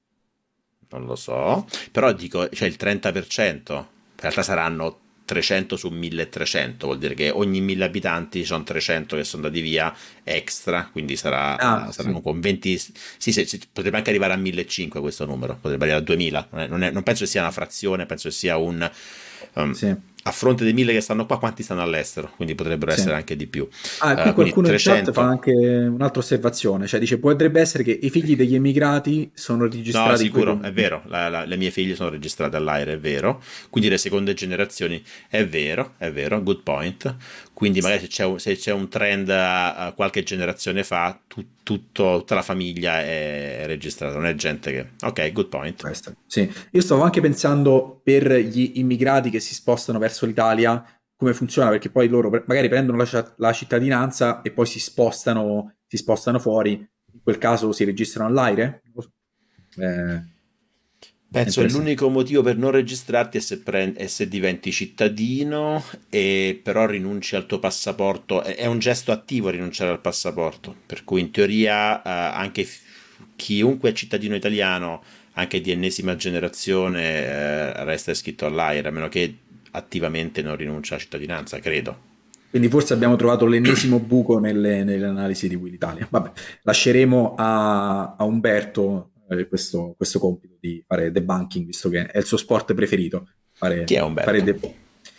Non lo so, però dico, cioè il trenta per cento, in realtà saranno trecento su milletrecento, vuol dire che ogni mille abitanti ci sono trecento che sono andati via extra, quindi sarà, Ah, saranno sì. con venti, sì, sì, sì, potrebbe anche arrivare a millecinquecento questo numero, potrebbe arrivare a duemila, non, è- non è- non penso che sia una frazione, penso che sia un... um, sì. A fronte dei mille che stanno qua, quanti stanno all'estero? Quindi potrebbero Sì. essere anche di più. Ah, qui Eh, quindi qualcuno in chat trecento. fa anche un'altra osservazione, cioè dice potrebbe essere che i figli degli emigrati sono registrati No, in quei sicuro, comuni. è vero, la- la- le mie figlie sono registrate all'Aire, è vero, quindi le seconde generazioni, è vero, è vero, good point, quindi magari se c'è un, se c'è un trend a, a qualche generazione fa, tu- tutto- tutta la famiglia è registrata, non è gente che... Ok, good point. Questo, sì. Io stavo anche pensando per gli immigrati che si spostano verso l'Italia come funziona, perché poi loro pre- magari prendono la, cia- la cittadinanza e poi si spostano, si spostano fuori, in quel caso si registrano all'Aire? Non lo so. Eh, Penso che interessante. l'unico motivo per non registrarti è se, pre- è se diventi cittadino e però rinunci al tuo passaporto. È, è un gesto attivo rinunciare al passaporto, per cui in teoria eh, anche f- chiunque è cittadino italiano, anche di ennesima generazione, eh, resta iscritto all'Aire, a meno che attivamente non rinuncia alla cittadinanza, credo. Quindi forse abbiamo trovato l'ennesimo buco nelle, nelle analisi di Will Italia. Vabbè, lasceremo a, a Umberto eh, questo, questo compito di fare debunking, visto che è il suo sport preferito. Fare, Chi è Umberto? fare de-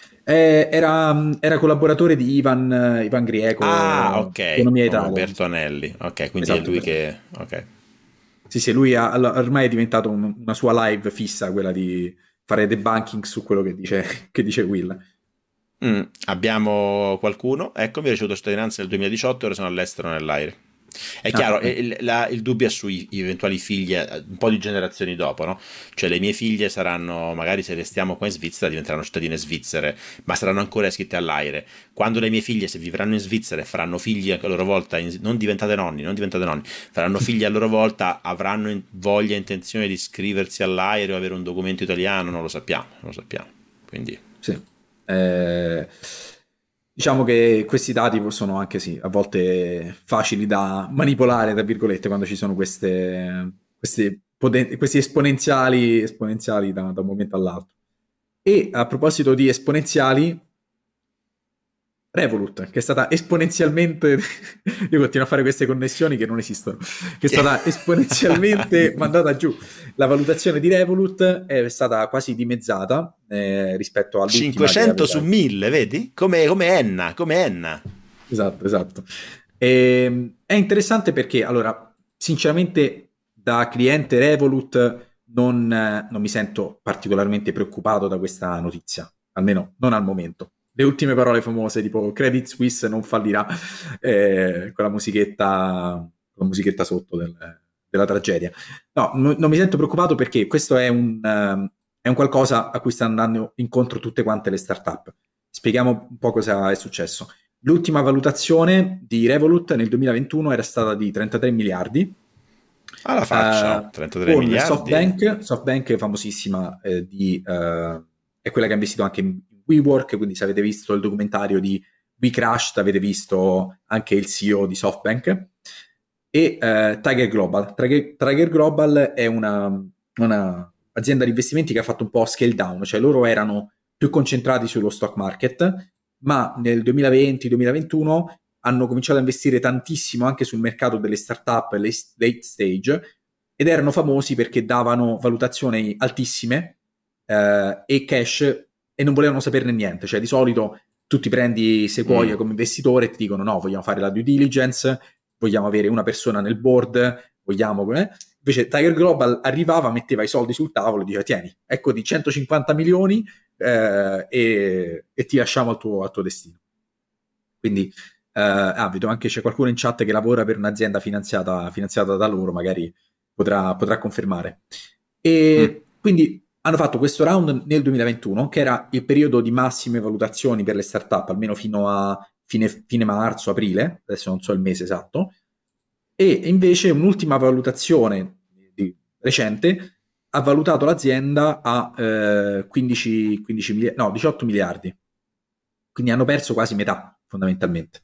Eh, era, era collaboratore di Ivan, eh, Ivan Grieco, Ah, ok, Economia come Italia. Umberto Anelli. Ok, quindi Esatto, è lui esatto. che... Ok. Sì, sì, lui ha, allora, ormai è diventato un- una sua live fissa, quella di fare debunking su quello che dice, che dice Will. Mm, abbiamo qualcuno? Ecco, mi ha ricevuto cittadinanza nel duemiladiciotto e ora sono all'estero nell'Aire. È chiaro, ok. il, la- il dubbio è sui i eventuali figli eh, un po' di generazioni dopo, no? Cioè le mie figlie saranno, magari se restiamo qua in Svizzera, diventeranno cittadine svizzere, ma saranno ancora iscritte all'Aire. Quando le mie figlie, se vivranno in Svizzera e faranno figli a loro volta, in- non diventate nonni, non diventate nonni, faranno figli a loro volta, avranno in- voglia e intenzione di iscriversi all'Aire o avere un documento italiano, non lo sappiamo, non lo sappiamo. Quindi... Sì. Eh, diciamo che questi dati sono anche sì, a volte facili da manipolare, tra virgolette, quando ci sono queste, queste poten- questi esponenziali, esponenziali da, da un momento all'altro. E a proposito di esponenziali, Revolut, che è stata esponenzialmente, io continuo a fare queste connessioni che non esistono, che è stata esponenzialmente mandata giù. La valutazione di Revolut è stata quasi dimezzata eh, rispetto all'ultima. cinquecento che su aveva- mille, vedi? Come, come Enna, come Enna. Esatto, esatto. E, è interessante perché, allora, sinceramente, da cliente Revolut non, eh, non mi sento particolarmente preoccupato da questa notizia, almeno non al momento. Le ultime parole famose, tipo Credit Suisse non fallirà, eh, con la musichetta, con la musichetta sotto del- della tragedia. No, no- non mi sento preoccupato perché questo è un, ehm, è un qualcosa a cui stanno andando incontro tutte quante le startup. Spieghiamo un po' cosa è successo. L'ultima valutazione di Revolut nel duemilaventuno era stata di trentatré miliardi. Alla faccia, Eh, trentatré con miliardi. SoftBank, SoftBank famosissima, eh, di, eh, è quella che ha investito anche in WeWork, quindi se avete visto il documentario di We Crashed avete visto anche il C E O di SoftBank, e eh, Tiger Global. Tiger, Tiger Global è una, una azienda di investimenti che ha fatto un po' scale down, cioè loro erano più concentrati sullo stock market, ma nel duemilaventi duemilaventuno hanno cominciato a investire tantissimo anche sul mercato delle startup late stage, ed erano famosi perché davano valutazioni altissime eh, e cash, e non volevano saperne niente. Cioè di solito tu ti prendi Sequoia mm. come investitore e ti dicono no, vogliamo fare la due diligence, vogliamo avere una persona nel board, vogliamo... Eh? Invece Tiger Global arrivava, metteva i soldi sul tavolo e diceva tieni, ecco di centocinquanta milioni eh, e, e ti lasciamo al tuo, al tuo destino. Quindi eh, ah, vedo anche c'è qualcuno in chat che lavora per un'azienda finanziata, finanziata da loro, magari potrà, potrà confermare. E mm. quindi hanno fatto questo round nel duemilaventuno, che era il periodo di massime valutazioni per le startup, almeno fino a fine, fine marzo, aprile, adesso non so il mese esatto, e invece un'ultima valutazione di, recente ha valutato l'azienda a eh, quindici, quindici miliardi, no, diciotto miliardi. Quindi hanno perso quasi metà, fondamentalmente,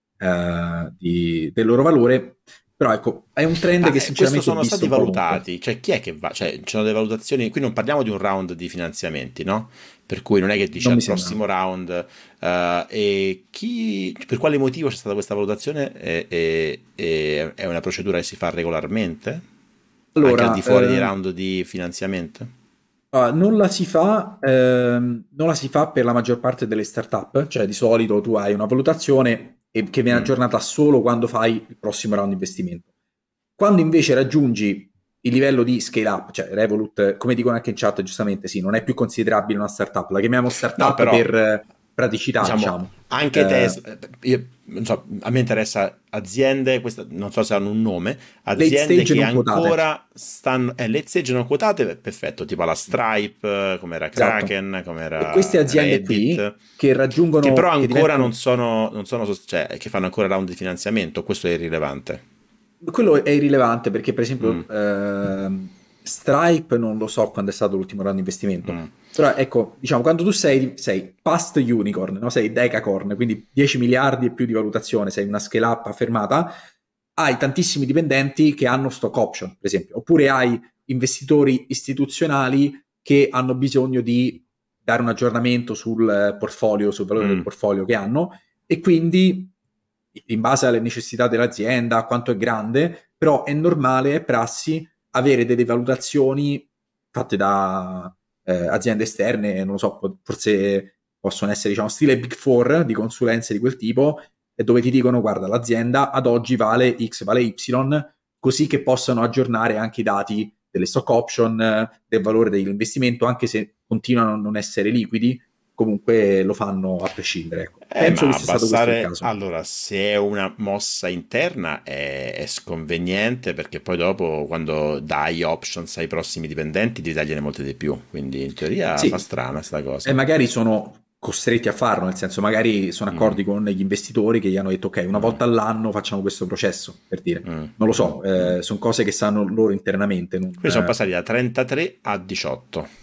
eh, di, del loro valore. Però ecco, è un trend ah, che sinceramente sono ho visto stati valutati, cioè chi è che va? Cioè, ci sono delle valutazioni, qui non parliamo di un round di finanziamenti, no? Per cui non è che dice al prossimo round uh, e chi, per quale motivo c'è stata questa valutazione e, e, e è una procedura che si fa regolarmente? Allora, anche al di fuori eh, dei round di finanziamento? Uh, non la si fa ehm, non la si fa per la maggior parte delle startup, cioè di solito tu hai una valutazione e che viene aggiornata mm. solo quando fai il prossimo round di investimento. Quando invece raggiungi il livello di scale up, cioè Revolut, come dicono anche in chat giustamente, sì, non è più considerabile una startup, la chiamiamo startup no, però, per praticità, diciamo. diciamo. Anche eh, Tesla, io, non so, a me interessa aziende, questa, non so se hanno un nome, aziende che ancora quotate. stanno, eh, late stage non quotate, perfetto, tipo la Stripe, come era Kraken, esatto. come era e queste aziende Reddit, qui che raggiungono... Che però ancora che diventano... non sono, non sono, cioè, che fanno ancora round di finanziamento, questo è irrilevante. Quello è irrilevante perché per esempio mm. eh, Stripe non lo so quando è stato l'ultimo round di investimento, mm. però ecco, diciamo, quando tu sei, sei past unicorn, no? Sei decacorn, quindi dieci miliardi e più di valutazione, sei una scale up affermata, hai tantissimi dipendenti che hanno stock option, per esempio, oppure hai investitori istituzionali che hanno bisogno di dare un aggiornamento sul portfolio, sul valore mm. del portfolio che hanno, e quindi in base alle necessità dell'azienda, quanto è grande, però è normale, è prassi avere delle valutazioni fatte da eh, aziende esterne, non lo so, forse possono essere, diciamo, stile Big Four, di consulenze di quel tipo, e dove ti dicono, guarda, l'azienda ad oggi vale X, vale Y, così che possano aggiornare anche i dati delle stock option, del valore dell'investimento, anche se continuano a non essere liquidi, comunque lo fanno a prescindere. Ecco. Eh, Penso ma che sia stato questo il caso. Allora, se è una mossa interna è, è sconveniente, perché poi dopo quando dai options ai prossimi dipendenti devi dargliene molte di più, quindi in teoria sì. fa strana sta cosa. E magari sono costretti a farlo, nel senso magari sono accordi mm. con gli investitori che gli hanno detto ok, una mm. volta all'anno facciamo questo processo, per dire. Mm. Non lo so, eh, sono cose che sanno loro internamente. Non, Quindi sono passati da trentatré a diciotto.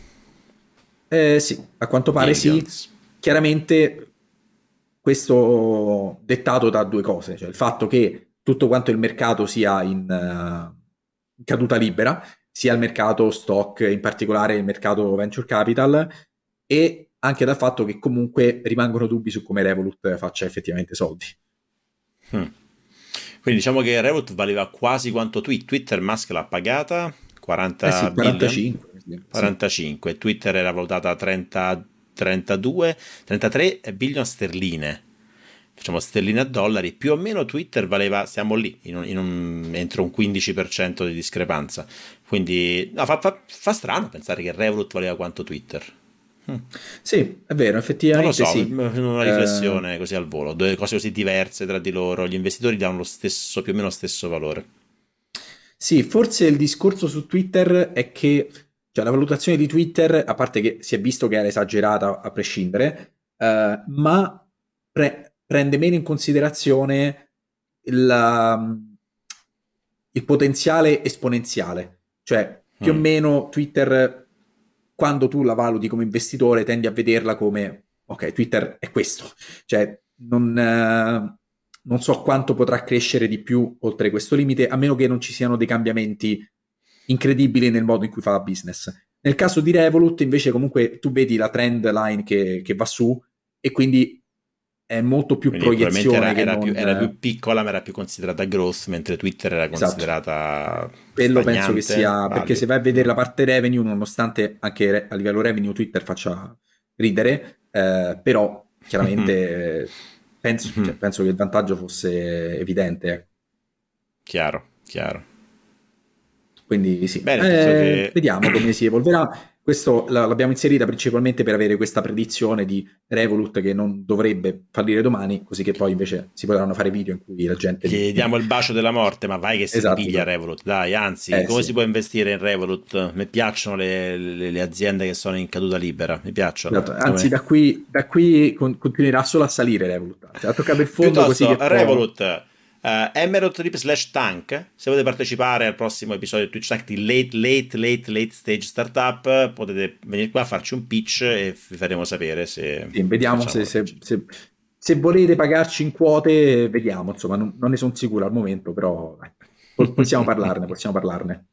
Eh, sì, a quanto pare Billions. Sì. Chiaramente questo dettato da due cose, cioè il fatto che tutto quanto il mercato sia in, uh, in caduta libera, sia il mercato stock, in particolare il mercato venture capital, e anche dal fatto che comunque rimangono dubbi su come Revolut faccia effettivamente soldi. Hmm. Quindi diciamo che Revolut valeva quasi quanto tweet. Twitter Musk l'ha pagata quaranta eh sì, quarantacinque. quarantacinque, sì. Twitter era valutata a trenta, trentadue, trentatré billion sterline, facciamo sterline a dollari, più o meno Twitter valeva, siamo lì, in un, in un, entro un quindici per cento di discrepanza, quindi no, fa, fa, fa strano pensare che Revolut valeva quanto Twitter. Hm. Sì, è vero, effettivamente non lo so, sì. Una riflessione eh... così al volo, due cose così diverse tra di loro, gli investitori danno lo stesso, più o meno lo stesso valore. Sì, forse il discorso su Twitter è che, cioè, la valutazione di Twitter, a parte che si è visto che era esagerata a prescindere, eh, ma pre- prende meno in considerazione il, il potenziale esponenziale. Cioè, più mm. o meno Twitter, quando tu la valuti come investitore, tendi a vederla come ok, Twitter è questo, cioè non, eh, non so quanto potrà crescere di più oltre questo limite, a meno che non ci siano dei cambiamenti incredibili nel modo in cui fa business. Nel caso di Revolut, invece, comunque tu vedi la trend line che, che va su, e quindi è molto più Quindi probabilmente proiezione era, che era non... più, era più piccola, ma era più considerata growth, mentre Twitter era Esatto. considerata Quello stagnante. penso che sia, Value. perché se vai a vedere la parte revenue, nonostante anche re- a livello revenue Twitter faccia ridere, eh, però chiaramente eh, penso, cioè, penso che il vantaggio fosse evidente. ecco. Chiaro, chiaro. Quindi sì, Bene, Eh, penso che- vediamo come si evolverà. Questo la- l'abbiamo inserita principalmente per avere questa predizione di Revolut che non dovrebbe fallire domani, così che poi invece si potranno fare video in cui la gente... Gli diamo il bacio della morte, ma vai che si Esatto, ripiglia esatto. Revolut, dai, anzi, Eh, come sì. si può investire in Revolut? Mi piacciono le, le- le aziende che sono in caduta libera, mi piacciono. Esatto, Anzi, Come- da qui, da qui con- continuerà solo a salire Revolut. Cioè, ha toccato il fondo così Piuttosto, che poi... Revolut, eh, Emerald Trip slash Tank, se volete partecipare al prossimo episodio di Twitch Tank di Late, Late, Late, Late Stage Startup, potete venire qua a farci un pitch e vi faremo sapere se... Sì, vediamo facciamo se, il se- pitch. se- se volete pagarci in quote, vediamo, insomma, non, non ne sono sicuro al momento, però dai, po- possiamo parlarne, possiamo parlarne.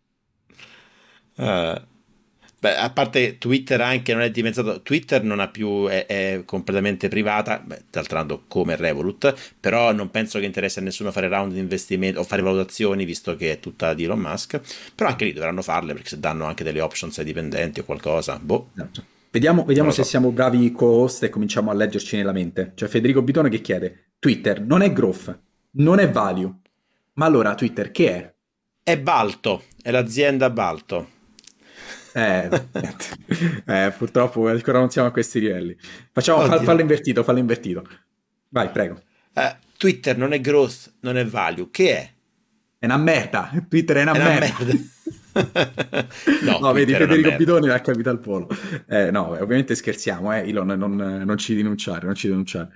Eh, beh, a parte Twitter anche non è dimezzato, Twitter non ha più, è, è completamente privata, beh, d'altro come Revolut, però non penso che interessi a nessuno fare round di investimento o fare valutazioni, visto che è tutta di Elon Musk, però anche lì dovranno farle perché se danno anche delle options ai dipendenti o qualcosa, boh. Esatto. Vediamo, vediamo Non lo se so. siamo bravi co-host e cominciamo a leggerci nella mente. C'è Federico Bitone che chiede: Twitter non è growth, non è value. Ma allora Twitter che è? È Balto, è l'azienda Balto. Eh, niente. Eh, purtroppo ancora non siamo a questi livelli. Facciamo, fa- Oddio. fallo invertito, fallo invertito. Vai, prego. Eh, Twitter non è growth, non è value, che è? È una merda. Twitter è una, È una merda. merda. No, No, vedi, Twitter è una Federico merda. Bitone l'ha capito al volo. Eh, no, ovviamente scherziamo, eh, Elon, non, non ci denunciare, non ci denunciare.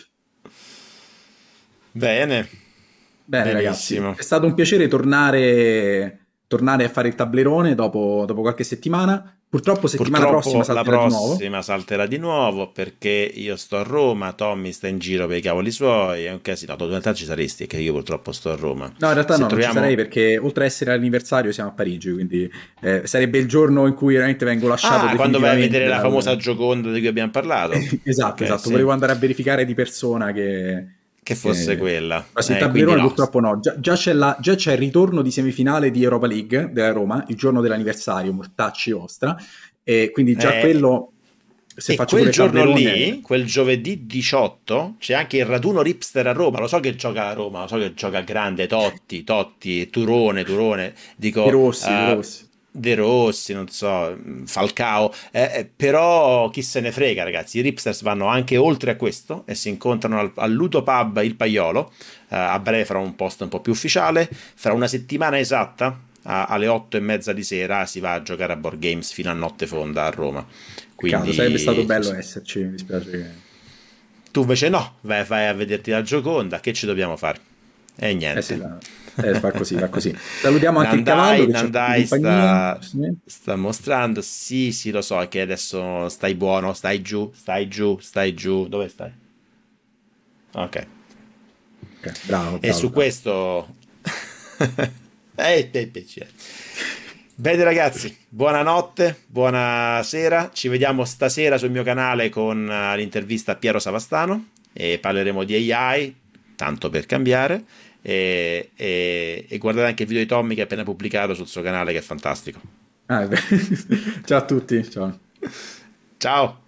Bene. Bene, Benissimo. ragazzi, è stato un piacere tornare, tornare a fare il tablerone dopo, dopo qualche settimana. Purtroppo settimana Purtroppo prossima la salterà di nuovo. prossima salterà di nuovo perché io sto a Roma, Tommy sta in giro per i cavoli suoi, è un casino. No, in realtà ci saresti, che io purtroppo sto a Roma. No, in realtà Se no, troviamo- non ci sarei perché oltre a essere l'anniversario siamo a Parigi, quindi eh, sarebbe il giorno in cui veramente vengo lasciato Ah, quando vai a definitivamente vedere la dal- famosa Gioconda di cui abbiamo parlato. Esatto, Ok, esatto, sì. volevo andare a verificare di persona che... Che fosse che- quella. Ma sì, Eh, tablerone quindi no. purtroppo no, già, già c'è la- già c'è il ritorno di semifinale di Europa League della Roma, il giorno dell'anniversario, mortacci vostra, e quindi già Eh, quello, se e faccio quel pure giorno tablerone- lì, quel giovedì diciotto, c'è anche il raduno Ripster a Roma. Lo so che gioca a Roma, lo so che gioca a grande. Totti, Totti, Turone, Turone. Dico, De Rossi, eh, De Rossi. De Rossi, non so, Falcao. Eh, eh, però chi se ne frega, ragazzi. I Ripsters vanno anche oltre a questo e si incontrano al, al Ludo Pub Il Paiolo. Eh, a breve farà un post un po' più ufficiale. Fra una settimana esatta, a- alle otto e mezza di sera, si va a giocare a Board Games fino a notte fonda a Roma. Peccato, Quindi sarebbe stato bello esserci, mi dispiace che... tu invece no, vai, vai a vederti la Gioconda, che ci dobbiamo fare? E niente. Eh sì, la- eh, fa così, va così. Salutiamo anche Nandai, il cavallo che ci ha fatto Nandai compagnia. sta, sta mostrando, sì sì lo so, che adesso stai buono, stai giù, stai giù, stai giù, dove stai? Ok, Ok, bravo, e bravo, su bravo. questo... eh, eh, piacere. Bene ragazzi, buonanotte, buonasera, ci vediamo stasera sul mio canale con uh, l'intervista a Piero Savastano e parleremo di A I, tanto per cambiare, e, e, e guardate anche il video di Tommy che ha appena pubblicato sul suo canale che è fantastico. Ah, è vero. Ciao a tutti, ciao. Ciao!